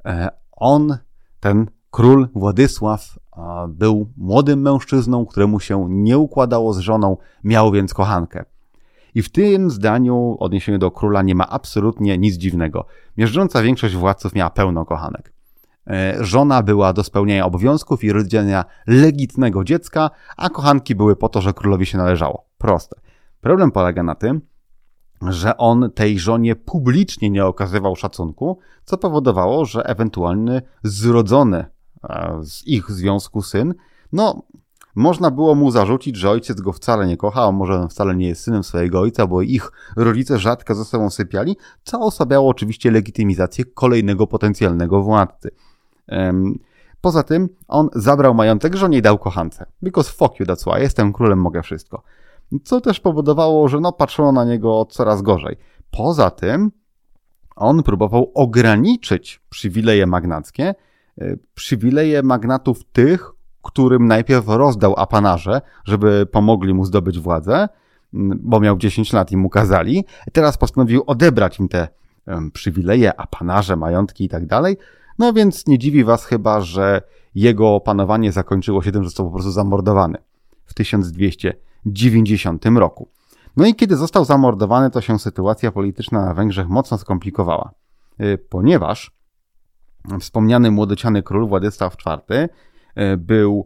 ten król Władysław był młodym mężczyzną, któremu się nie układało z żoną, miał więc kochankę. I w tym zdaniu w odniesieniu do króla nie ma absolutnie nic dziwnego. Miażdżąca większość władców miała pełno kochanek. Żona była do spełnienia obowiązków i rodzenia legitnego dziecka, a kochanki były po to, że królowi się należało. Proste. Problem polega na tym, że on tej żonie publicznie nie okazywał szacunku, co powodowało, że ewentualny zrodzony z ich związku syn, można było mu zarzucić, że ojciec go wcale nie kocha, a może on wcale nie jest synem swojego ojca, bo ich rodzice rzadko ze sobą sypiali, co osłabiało oczywiście legitymizację kolejnego potencjalnego władcy. Poza tym on zabrał majątek żonie i dał kochance. Because fuck you, that's why. Jestem królem, mogę wszystko. Co też powodowało, że patrzono na niego coraz gorzej. Poza tym on próbował ograniczyć przywileje magnackie, przywileje magnatów tych, którym najpierw rozdał apanarze, żeby pomogli mu zdobyć władzę, bo miał 10 lat i mu kazali. Teraz postanowił odebrać im te przywileje, apanarze, majątki i tak dalej. No więc nie dziwi was chyba, że jego panowanie zakończyło się tym, że został po prostu zamordowany w 1290 roku. No i kiedy został zamordowany, to się sytuacja polityczna na Węgrzech mocno skomplikowała, ponieważ wspomniany młodociany król Władysław IV był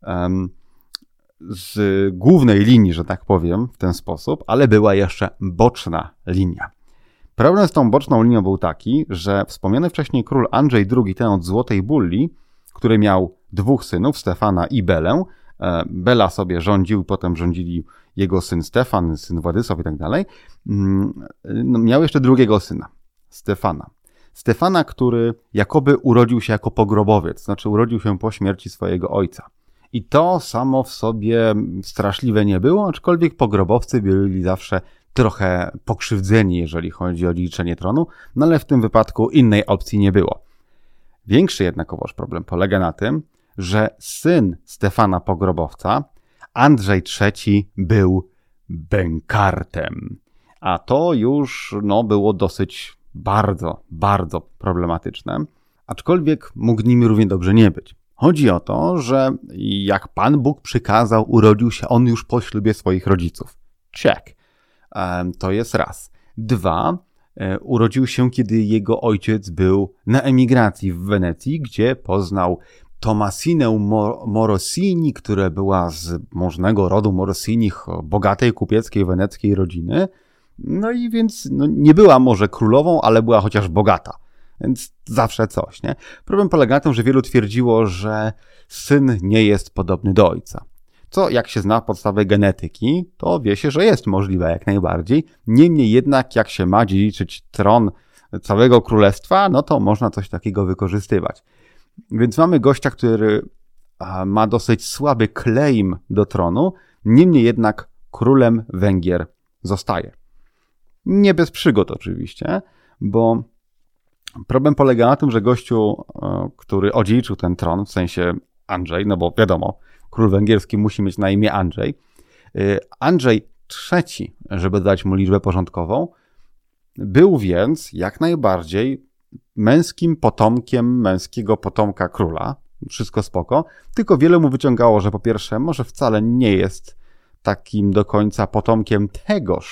z głównej linii, że tak powiem, w ten sposób, ale była jeszcze boczna linia. Problem z tą boczną linią był taki, że wspomniany wcześniej król Andrzej II, ten od Złotej Bulli, który miał 2 synów, Stefana i Belę, Bela sobie rządził, potem rządzili jego syn Stefan, syn Władysław i tak dalej, miał jeszcze drugiego syna, Stefana, który jakoby urodził się jako pogrobowiec, znaczy urodził się po śmierci swojego ojca. I to samo w sobie straszliwe nie było, aczkolwiek pogrobowcy byli zawsze trochę pokrzywdzeni, jeżeli chodzi o dziedziczenie tronu, no ale w tym wypadku innej opcji nie było. Większy jednakowoż problem polega na tym, że syn Stefana Pogrobowca, Andrzej III, był bękartem. A to już było dosyć bardzo problematyczne, aczkolwiek mógł nim równie dobrze nie być. Chodzi o to, że jak Pan Bóg przykazał, urodził się on już po ślubie swoich rodziców. Check. To jest raz. 2. Urodził się, kiedy jego ojciec był na emigracji w Wenecji, gdzie poznał Tomasinę Morosini, która była z możnego rodu Morosinich, bogatej kupieckiej weneckiej rodziny. No i więc nie była może królową, ale była chociaż bogata. Więc zawsze coś, nie? Problem polega na tym, że wielu twierdziło, że syn nie jest podobny do ojca. Co, jak się zna podstawę genetyki, to wie się, że jest możliwe jak najbardziej. Niemniej jednak, jak się ma dziedziczyć tron całego królestwa, no to można coś takiego wykorzystywać. Więc mamy gościa, który ma dosyć słaby claim do tronu, niemniej jednak królem Węgier zostaje. Nie bez przygód oczywiście, bo problem polega na tym, że gościu, który odziedziczył ten tron, w sensie Andrzej, no bo wiadomo, król węgierski musi mieć na imię Andrzej. Andrzej III, żeby dać mu liczbę porządkową, był więc jak najbardziej męskim potomkiem męskiego potomka króla. Wszystko spoko, tylko wiele mu wyciągało, że po pierwsze może wcale nie jest takim do końca potomkiem tegoż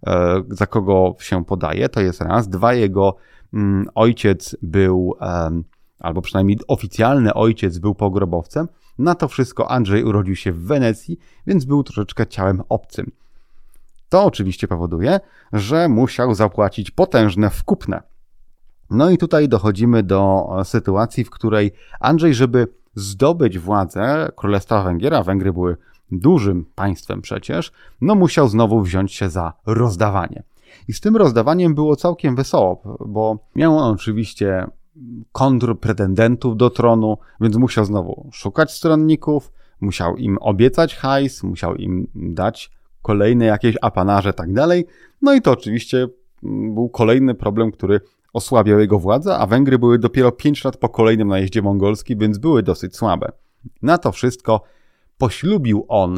za kogo się podaje, to jest raz. 2, jego ojciec był, albo przynajmniej oficjalny ojciec był pogrobowcem. Na to wszystko Andrzej urodził się w Wenecji, więc był troszeczkę ciałem obcym. To oczywiście powoduje, że musiał zapłacić potężne wkupne. No i tutaj dochodzimy do sytuacji, w której Andrzej, żeby zdobyć władzę Królestwa Węgier, a Węgry były dużym państwem przecież, no musiał znowu wziąć się za rozdawanie. I z tym rozdawaniem było całkiem wesoło, bo miał on oczywiście kontrpretendentów do tronu, więc musiał znowu szukać stronników, musiał im obiecać hajs, musiał im dać kolejne jakieś apanaże i tak dalej. No i to oczywiście był kolejny problem, który osłabiał jego władzę, a Węgry były dopiero 5 lat po kolejnym najeździe mongolskim, więc były dosyć słabe. Na to wszystko poślubił on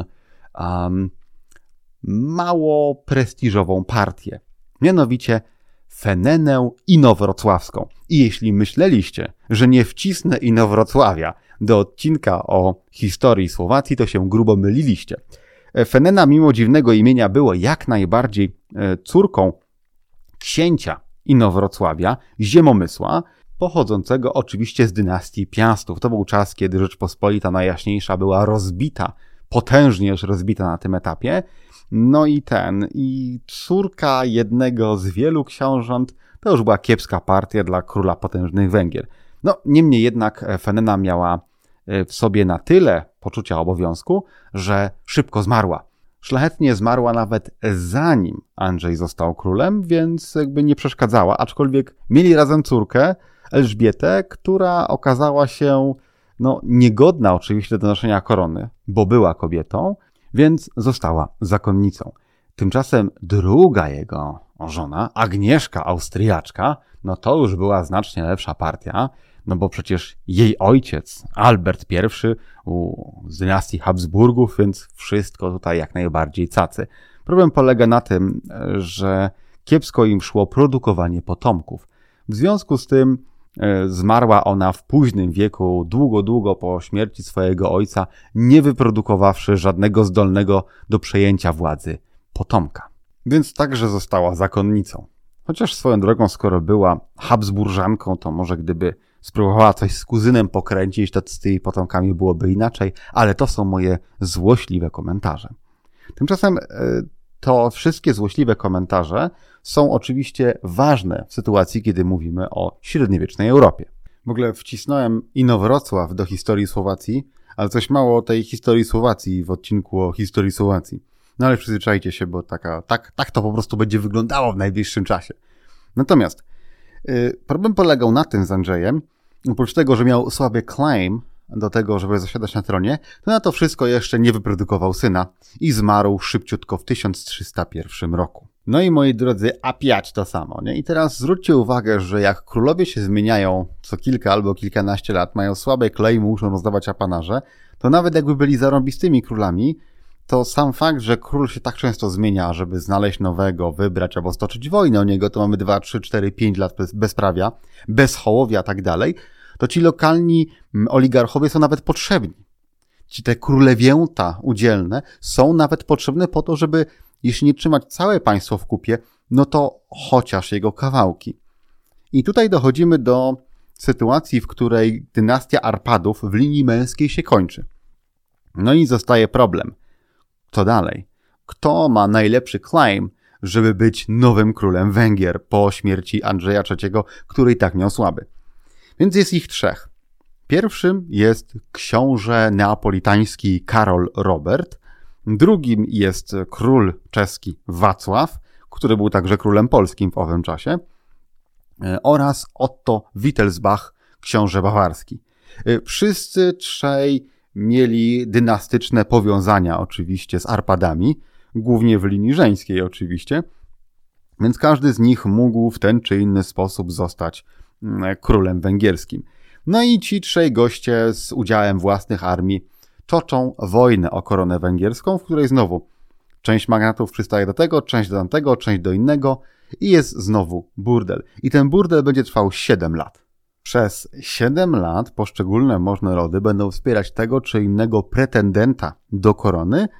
mało prestiżową partię, mianowicie Fenenę Inowrocławską. I jeśli myśleliście, że nie wcisnę Inowrocławia do odcinka o historii Słowacji, to się grubo myliliście. Fenena, mimo dziwnego imienia, była jak najbardziej córką księcia Inowrocławia, Ziemomysła, pochodzącego oczywiście z dynastii Piastów. To był czas, kiedy Rzeczpospolita Najjaśniejsza była rozbita, potężnie już rozbita na tym etapie. No i córka jednego z wielu książąt, to już była kiepska partia dla króla potężnych Węgier. No, niemniej jednak Fenena miała w sobie na tyle poczucia obowiązku, że szybko zmarła. Szlachetnie zmarła nawet zanim Andrzej został królem, więc jakby nie przeszkadzała, aczkolwiek mieli razem córkę, Elżbietę, która okazała się niegodna oczywiście do noszenia korony, bo była kobietą, więc została zakonnicą. Tymczasem druga jego żona, Agnieszka Austriaczka, to już była znacznie lepsza partia, bo przecież jej ojciec, Albert I, z dynastii Habsburgów, więc wszystko tutaj jak najbardziej cacy. Problem polega na tym, że kiepsko im szło produkowanie potomków. W związku z tym zmarła ona w późnym wieku, długo po śmierci swojego ojca, nie wyprodukowawszy żadnego zdolnego do przejęcia władzy potomka. Więc także została zakonnicą. Chociaż swoją drogą, skoro była Habsburżanką, to może gdyby spróbowała coś z kuzynem pokręcić, to z tymi potomkami byłoby inaczej, ale to są moje złośliwe komentarze. Tymczasem to wszystkie złośliwe komentarze są oczywiście ważne w sytuacji, kiedy mówimy o średniowiecznej Europie. W ogóle wcisnąłem Inowrocław do historii Słowacji, ale coś mało o tej historii Słowacji w odcinku o historii Słowacji. No ale przyzwyczajcie się, bo tak to po prostu będzie wyglądało w najbliższym czasie. Natomiast problem polegał na tym z Andrzejem, oprócz tego, że miał słaby claim do tego, żeby zasiadać na tronie, to na to wszystko jeszcze nie wyprodukował syna i zmarł szybciutko w 1301 roku. No i moi drodzy, apiać to samo, nie? I teraz zwróćcie uwagę, że jak królowie się zmieniają co kilka albo kilkanaście lat, mają słabe claim, muszą rozdawać apanaże, to nawet jakby byli zarąbistymi królami, to sam fakt, że król się tak często zmienia, żeby znaleźć nowego, wybrać albo stoczyć wojnę o niego, to mamy 2, 3, 4, 5 lat bezprawia, bez hołowia i tak dalej, to ci lokalni oligarchowie są nawet potrzebni. Ci te królewięta udzielne są nawet potrzebne po to, żeby jeśli nie trzymać całe państwo w kupie, no to chociaż jego kawałki. I tutaj dochodzimy do sytuacji, w której dynastia Arpadów w linii męskiej się kończy. No i zostaje problem. Co dalej? Kto ma najlepszy claim, żeby być nowym królem Węgier po śmierci Andrzeja III, który i tak miał słaby? Więc jest ich 3. Pierwszym jest książę neapolitański Karol Robert, drugim jest król czeski Wacław, który był także królem polskim w owym czasie, oraz Otto Wittelsbach, książę bawarski. Wszyscy 3 mieli dynastyczne powiązania oczywiście z Arpadami, głównie w linii żeńskiej oczywiście, więc każdy z nich mógł w ten czy inny sposób zostać królem węgierskim. No i ci 3 goście z udziałem własnych armii toczą wojnę o koronę węgierską, w której znowu część magnatów przystaje do tego, część do tamtego, część do innego i jest znowu burdel. I ten burdel będzie trwał 7 lat. Przez 7 lat poszczególne możne rody będą wspierać tego czy innego pretendenta do korony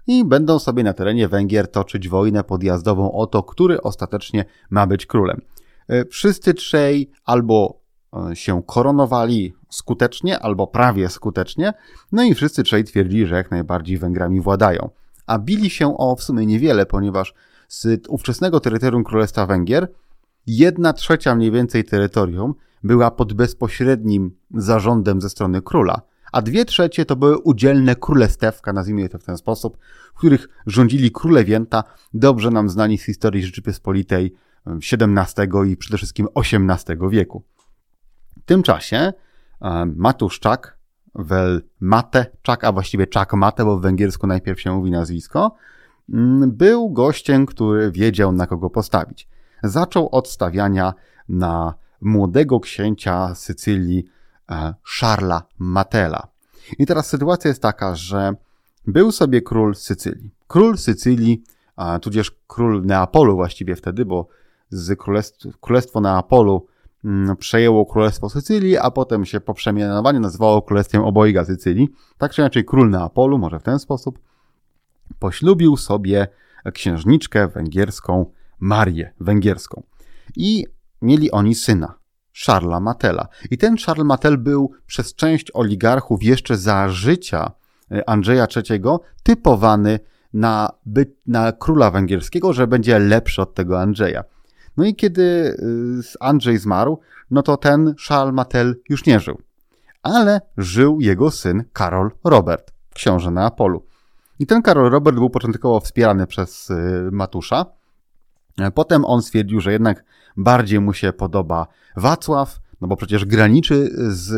i będą sobie na terenie Węgier toczyć wojnę podjazdową o to, który ostatecznie ma być królem. Wszyscy trzej albo się koronowali skutecznie, albo prawie skutecznie, no i wszyscy trzej twierdzili, że jak najbardziej Węgrami władają. A bili się o w sumie niewiele, ponieważ z ówczesnego terytorium Królestwa Węgier 1/3 mniej więcej terytorium była pod bezpośrednim zarządem ze strony króla, a 2/3 to były udzielne królestewka, nazwijmy to w ten sposób, w których rządzili królewięta, dobrze nam znani z historii Rzeczypospolitej XVII i przede wszystkim XVIII wieku. W tym czasie Matusz Czak, Mate Czak, a właściwie Czak Mate, bo w węgiersku najpierw się mówi nazwisko, był gościem, który wiedział, na kogo postawić. Zaczął od stawiania na młodego księcia Sycylii Charlesa Matela. I teraz sytuacja jest taka, że był sobie król Sycylii. Król Sycylii, tudzież król Neapolu właściwie wtedy, bo z królestwo Neapolu przejęło królestwo Sycylii, a potem się po przemianowaniu nazywało królestwem obojga Sycylii. Tak czy inaczej król Neapolu, może w ten sposób, poślubił sobie księżniczkę węgierską, Marię Węgierską. I mieli oni syna, Charlesa Matela. I ten Charles Matel był przez część oligarchów jeszcze za życia Andrzeja III typowany na króla węgierskiego, że będzie lepszy od tego Andrzeja. No i kiedy Andrzej zmarł, no to ten Charles Matel już nie żył. Ale żył jego syn Karol Robert, książę Neapolu. I ten Karol Robert był początkowo wspierany przez Matusza. Potem on stwierdził, że jednak bardziej mu się podoba Wacław, no bo przecież graniczy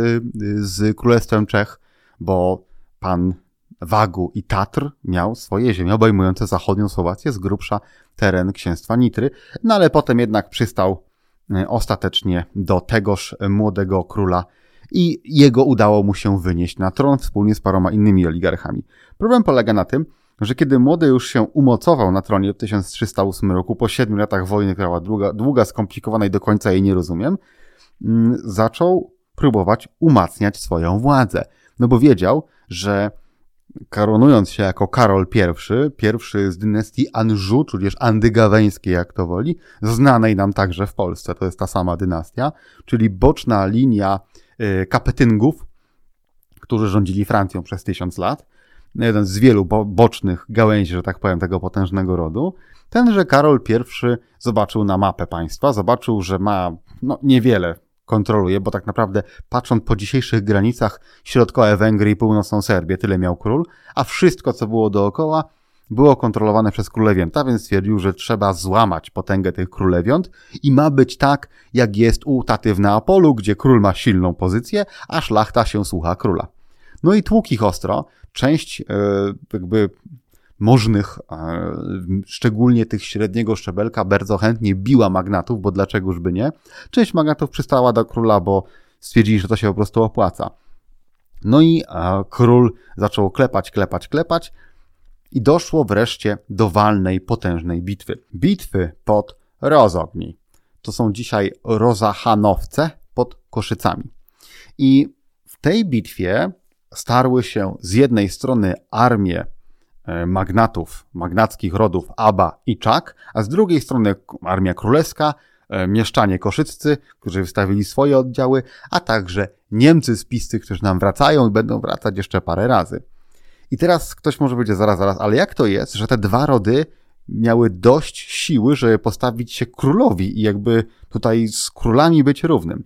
z Królestwem Czech, bo pan Wagu i Tatr miał swoje ziemie obejmujące zachodnią Słowację, z grubsza teren księstwa Nitry, no ale potem jednak przystał ostatecznie do tegoż młodego króla i jego udało mu się wynieść na tron wspólnie z paroma innymi oligarchami. Problem polega na tym, że kiedy młody już się umocował na tronie w 1308 roku, po 7 latach wojny, która była długa, skomplikowana i do końca jej nie rozumiem, zaczął próbować umacniać swoją władzę. No bo wiedział, że koronując się jako Karol I, pierwszy z dynastii Anjou, tudzież Andygaweńskiej, jak to woli, znanej nam także w Polsce, to jest ta sama dynastia, czyli boczna linia Kapetyngów, którzy rządzili Francją przez 1000 lat, jeden z wielu bocznych gałęzi, że tak powiem, tego potężnego rodu, tenże Karol I zobaczył na mapę państwa, zobaczył, że ma niewiele kontroluje, bo tak naprawdę patrząc po dzisiejszych granicach środkowe Węgry i północną Serbię, tyle miał król, a wszystko, co było dookoła, było kontrolowane przez królewięta, więc stwierdził, że trzeba złamać potęgę tych królewiąt i ma być tak, jak jest u taty w Neapolu, gdzie król ma silną pozycję, a szlachta się słucha króla. No i tłukł ich ostro. Część możnych, szczególnie tych średniego szczebelka, bardzo chętnie biła magnatów, bo dlaczegoż by nie. Część magnatów przystała do króla, bo stwierdzili, że to się po prostu opłaca. No i król zaczął klepać i doszło wreszcie do walnej, potężnej bitwy. Bitwy pod Rozogni. To są dzisiaj Rozachanowce pod Koszycami. I w tej bitwie starły się z jednej strony armie magnackich rodów Aba i Czak, a z drugiej strony armia królewska, mieszczanie koszyccy, którzy wystawili swoje oddziały, a także Niemcy spiscy, którzy nam wracają i będą wracać jeszcze parę razy. I teraz ktoś może powiedzieć, zaraz, ale jak to jest, że te dwa rody miały dość siły, żeby postawić się królowi i jakby tutaj z królami być równym?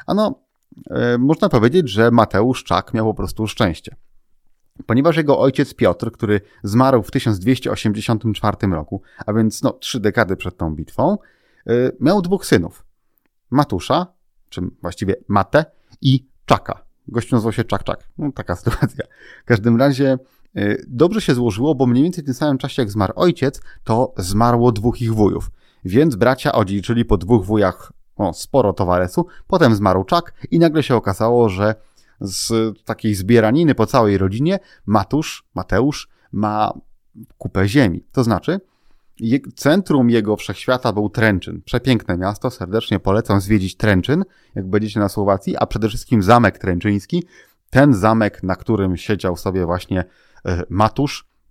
Można powiedzieć, że Mateusz Czak miał po prostu szczęście. Ponieważ jego ojciec Piotr, który zmarł w 1284 roku, a więc 3 dekady przed tą bitwą, miał 2 synów. Matusza, czy właściwie Matę i Czaka. Gościu nazywał się Czak. Taka sytuacja. W każdym razie dobrze się złożyło, bo mniej więcej w tym samym czasie jak zmarł ojciec, to zmarło 2 ich wujów. Więc bracia odziedziczyli po 2 wujach sporo towaresu. Potem zmarł Czak i nagle się okazało, że z takiej zbieraniny po całej rodzinie Mateusz ma kupę ziemi. To znaczy centrum jego wszechświata był Tręczyn. Przepiękne miasto, serdecznie polecam zwiedzić Tręczyn, jak będziecie na Słowacji, a przede wszystkim zamek tręczyński. Ten zamek, na którym siedział sobie właśnie Matusz,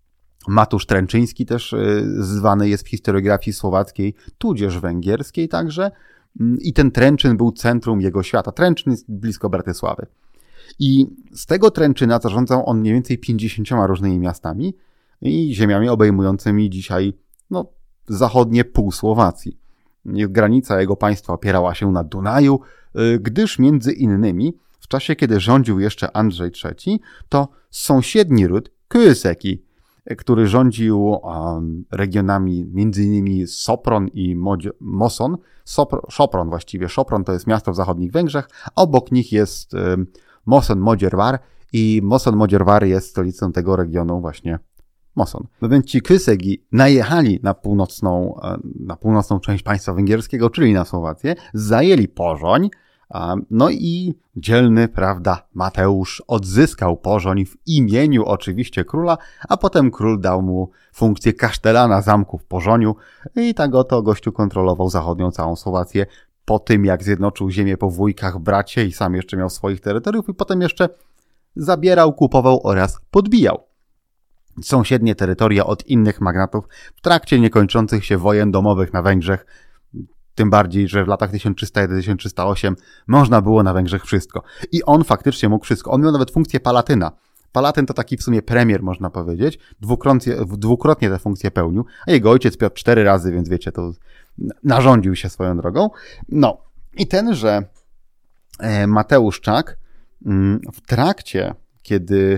Matusz Tręczyński też zwany jest w historiografii słowackiej, tudzież węgierskiej także. I ten Tręczyn był centrum jego świata. Tręczyn jest blisko Bratysławy. I z tego Tręczyna zarządzał on mniej więcej 50 różnymi miastami i ziemiami obejmującymi dzisiaj zachodnie pół Słowacji. Granica jego państwa opierała się na Dunaju, gdyż między innymi w czasie, kiedy rządził jeszcze Andrzej III, to sąsiedni ród Kőszegi, który rządził regionami między innymi Sopron i Moson. Sopron właściwie. Sopron to jest miasto w zachodnich Węgrzech, a obok nich jest Moson-Magyarvár i Moson-Magyarvár jest stolicą tego regionu właśnie Moson. No więc ci Kőszegi najechali na północną część państwa węgierskiego, czyli na Słowację, zajęli Pożoń, no i dzielny, prawda, Mateusz odzyskał Pożoń w imieniu oczywiście króla, a potem król dał mu funkcję kasztelana zamku w Pożoniu i tak oto gościu kontrolował zachodnią całą Słowację po tym, jak zjednoczył ziemię po wujkach, bracie i sam jeszcze miał swoich terytoriów i potem jeszcze zabierał, kupował oraz podbijał sąsiednie terytoria od innych magnatów w trakcie niekończących się wojen domowych na Węgrzech. Tym bardziej, że w latach 1301-1308 można było na Węgrzech wszystko. I on faktycznie mógł wszystko. On miał nawet funkcję palatyna. Palatyn to taki w sumie premier, można powiedzieć. Dwukrotnie tę funkcję pełnił, a jego ojciec Piotr 4 razy, więc wiecie, to narządził się swoją drogą. No i tenże Mateusz Czak w trakcie, kiedy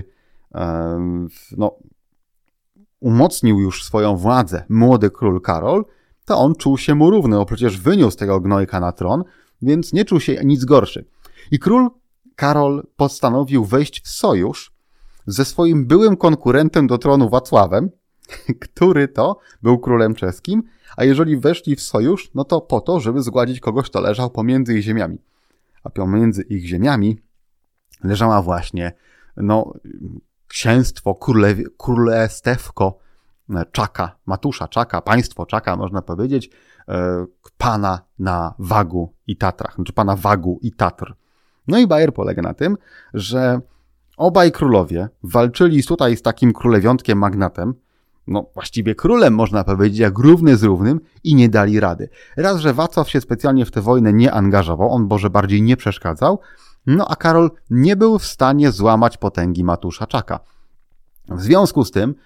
umocnił już swoją władzę młody król Karol, to on czuł się mu równy, bo przecież wyniósł tego gnojka na tron, więc nie czuł się nic gorszy. I król Karol postanowił wejść w sojusz ze swoim byłym konkurentem do tronu Wacławem, który to był królem czeskim, a jeżeli weszli w sojusz, no to po to, żeby zgładzić kogoś, kto leżał pomiędzy ich ziemiami. A pomiędzy ich ziemiami leżała właśnie księstwo, królestewko Czaka, Matusza Czaka, państwo Czaka, można powiedzieć, pana na Wagu i Tatrach, znaczy pana Wagu i Tatr. No i bajer polega na tym, że obaj królowie walczyli tutaj z takim królewiątkiem magnatem, właściwie królem można powiedzieć, jak równy z równym i nie dali rady. Raz, że Wacław się specjalnie w tę wojnę nie angażował, on Boże bardziej nie przeszkadzał, a Karol nie był w stanie złamać potęgi Matusza Czaka. W związku z tym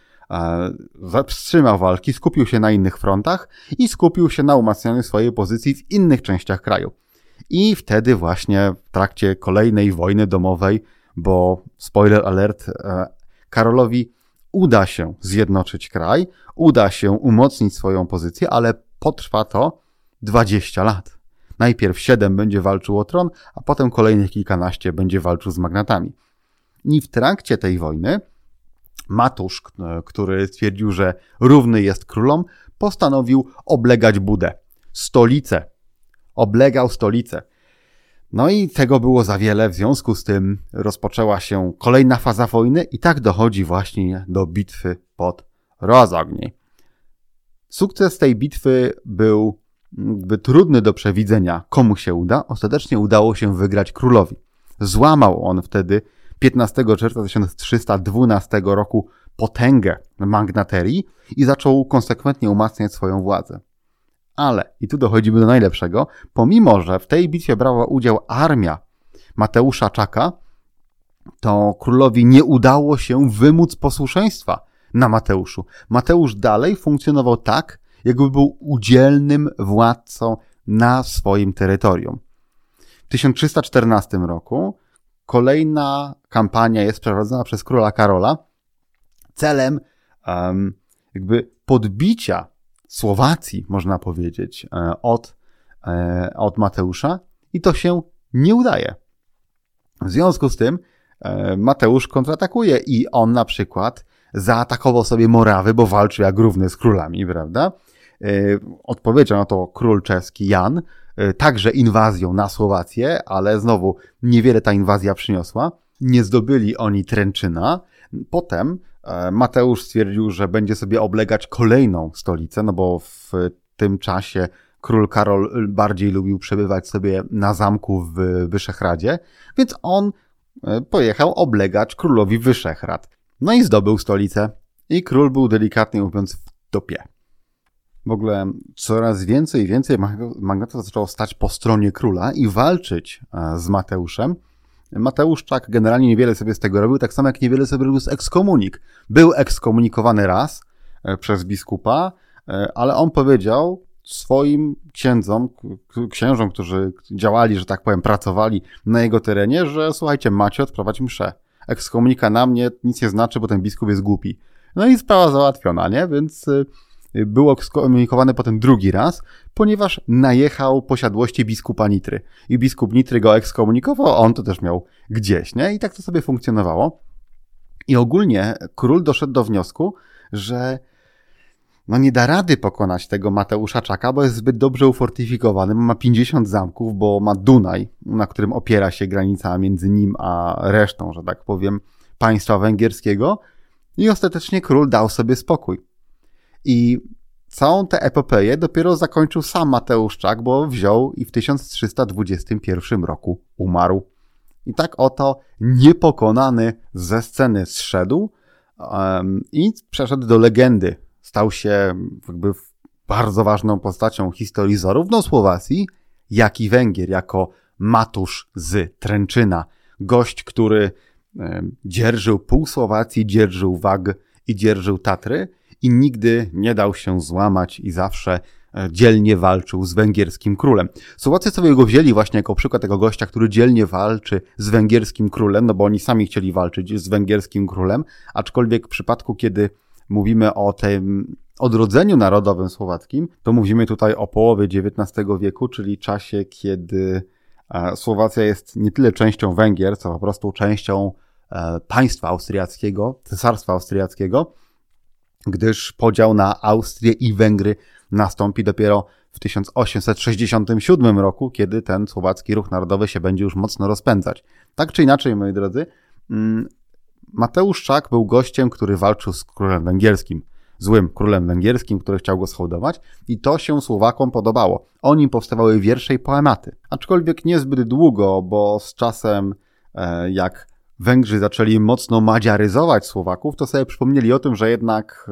wstrzymał walki, skupił się na innych frontach i skupił się na umacnianiu swojej pozycji w innych częściach kraju. I wtedy właśnie w trakcie kolejnej wojny domowej, bo spoiler alert, Karolowi uda się zjednoczyć kraj, uda się umocnić swoją pozycję, ale potrwa to 20 lat. Najpierw 7 będzie walczył o tron, a potem kolejnych kilkanaście będzie walczył z magnatami. I w trakcie tej wojny Matusz, który stwierdził, że równy jest królom, postanowił oblegać Budę. Stolicę. Oblegał stolicę. No i tego było za wiele, w związku z tym rozpoczęła się kolejna faza wojny i tak dochodzi właśnie do bitwy pod Rozogni. Sukces tej bitwy był trudny do przewidzenia, komu się uda. Ostatecznie udało się wygrać królowi. Złamał on wtedy 15 czerwca 1312 roku potęgę magnaterii i zaczął konsekwentnie umacniać swoją władzę. Ale, i tu dochodzimy do najlepszego, pomimo że w tej bitwie brała udział armia Mateusza Czaka, to królowi nie udało się wymóc posłuszeństwa na Mateuszu. Mateusz dalej funkcjonował tak, jakby był udzielnym władcą na swoim terytorium. W 1314 roku kolejna kampania jest przeprowadzona przez króla Karola celem podbicia Słowacji, można powiedzieć, od Mateusza i to się nie udaje. W związku z tym Mateusz kontratakuje i on na przykład zaatakował sobie Morawy, bo walczył jak równy z królami, prawda? Odpowiedział na to król czeski Jan, także inwazją na Słowację, ale znowu niewiele ta inwazja przyniosła. Nie zdobyli oni Tręczyna. Potem Mateusz stwierdził, że będzie sobie oblegać kolejną stolicę, no bo w tym czasie król Karol bardziej lubił przebywać sobie na zamku w Wyszehradzie, więc on pojechał oblegać królowi Wyszehrad. No i zdobył stolicę i król był delikatnie mówiąc w dupie. W ogóle coraz więcej i więcej magnatów zaczęło stać po stronie króla i walczyć z Mateuszem. Mateusz Czak generalnie niewiele sobie z tego robił, tak samo jak niewiele sobie robił z ekskomunik. Był ekskomunikowany raz przez biskupa, ale on powiedział swoim księżom, którzy działali, że tak powiem, pracowali na jego terenie, że słuchajcie, macie odprowadzić mszę. Ekskomunika na mnie nic nie znaczy, bo ten biskup jest głupi. No i sprawa załatwiona, nie? Więc było ekskomunikowane potem drugi raz, ponieważ najechał posiadłości biskupa Nitry. I biskup Nitry go ekskomunikował, a on to też miał gdzieś, nie? I tak to sobie funkcjonowało. I ogólnie król doszedł do wniosku, że nie da rady pokonać tego Mateusza Czaka, bo jest zbyt dobrze ufortyfikowany. Ma 50 zamków, bo ma Dunaj, na którym opiera się granica między nim a resztą, że tak powiem, państwa węgierskiego. I ostatecznie król dał sobie spokój. I całą tę epopeję dopiero zakończył sam Mateusz Czak, bo wziął i w 1321 roku umarł. I tak oto niepokonany ze sceny zszedł i przeszedł do legendy. Stał się jakby bardzo ważną postacią historii zarówno Słowacji, jak i Węgier, jako Matusz z Tręczyna. Gość, który dzierżył pół Słowacji, dzierżył Wag i dzierżył Tatry i nigdy nie dał się złamać i zawsze dzielnie walczył z węgierskim królem. Słowacy sobie go wzięli właśnie jako przykład tego gościa, który dzielnie walczy z węgierskim królem, no bo oni sami chcieli walczyć z węgierskim królem, aczkolwiek w przypadku, kiedy mówimy o tym odrodzeniu narodowym słowackim, to mówimy tutaj o połowie XIX wieku, czyli czasie, kiedy Słowacja jest nie tyle częścią Węgier, co po prostu częścią państwa austriackiego, cesarstwa austriackiego, gdyż podział na Austrię i Węgry nastąpi dopiero w 1867 roku, kiedy ten słowacki ruch narodowy się będzie już mocno rozpędzać. Tak czy inaczej, moi drodzy, Mateusz Czak był gościem, który walczył z królem węgierskim, złym królem węgierskim, który chciał go schołdować i to się Słowakom podobało. O nim powstawały wiersze i poematy. Aczkolwiek niezbyt długo, bo z czasem jak Węgrzy zaczęli mocno madziaryzować Słowaków, to sobie przypomnieli o tym, że jednak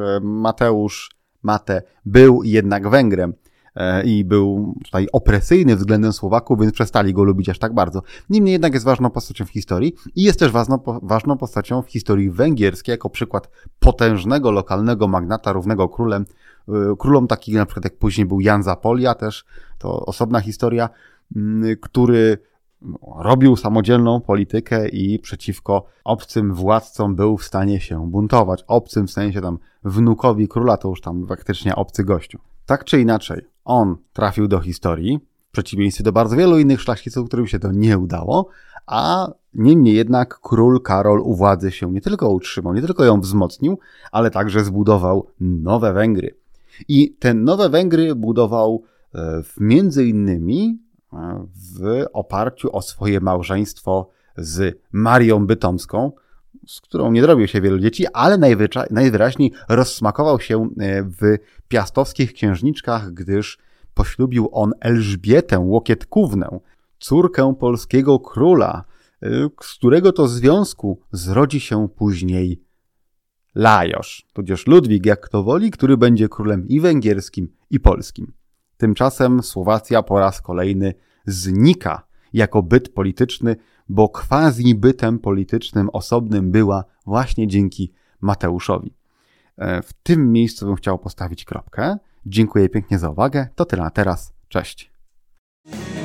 Mate był jednak Węgrem i był tutaj opresyjny względem Słowaków, więc przestali go lubić aż tak bardzo. Niemniej jednak jest ważną postacią w historii i jest też ważną postacią w historii węgierskiej, jako przykład potężnego lokalnego magnata równego królom takich na przykład jak później był Jan Zapolia, też to osobna historia, który robił samodzielną politykę i przeciwko obcym władcom był w stanie się buntować. Obcym w sensie tam wnukowi króla to już tam faktycznie obcy gościu. Tak czy inaczej, on trafił do historii, w przeciwieństwie do bardzo wielu innych szlachciców, którym się to nie udało, a niemniej jednak król Karol u władzy się nie tylko utrzymał, nie tylko ją wzmocnił, ale także zbudował nowe Węgry. I te nowe Węgry budował między innymi w oparciu o swoje małżeństwo z Marią Bytomską, z którą nie zrobił się wielu dzieci, ale najwyraźniej rozsmakował się w piastowskich księżniczkach, gdyż poślubił on Elżbietę Łokietkównę, córkę polskiego króla, z którego to związku zrodzi się później Lajos, tudzież Ludwik, jak kto woli, który będzie królem i węgierskim, i polskim. Tymczasem Słowacja po raz kolejny znika jako byt polityczny, bo quasi-bytem politycznym osobnym była właśnie dzięki Mateuszowi. W tym miejscu bym chciał postawić kropkę. Dziękuję pięknie za uwagę. To tyle na teraz. Cześć.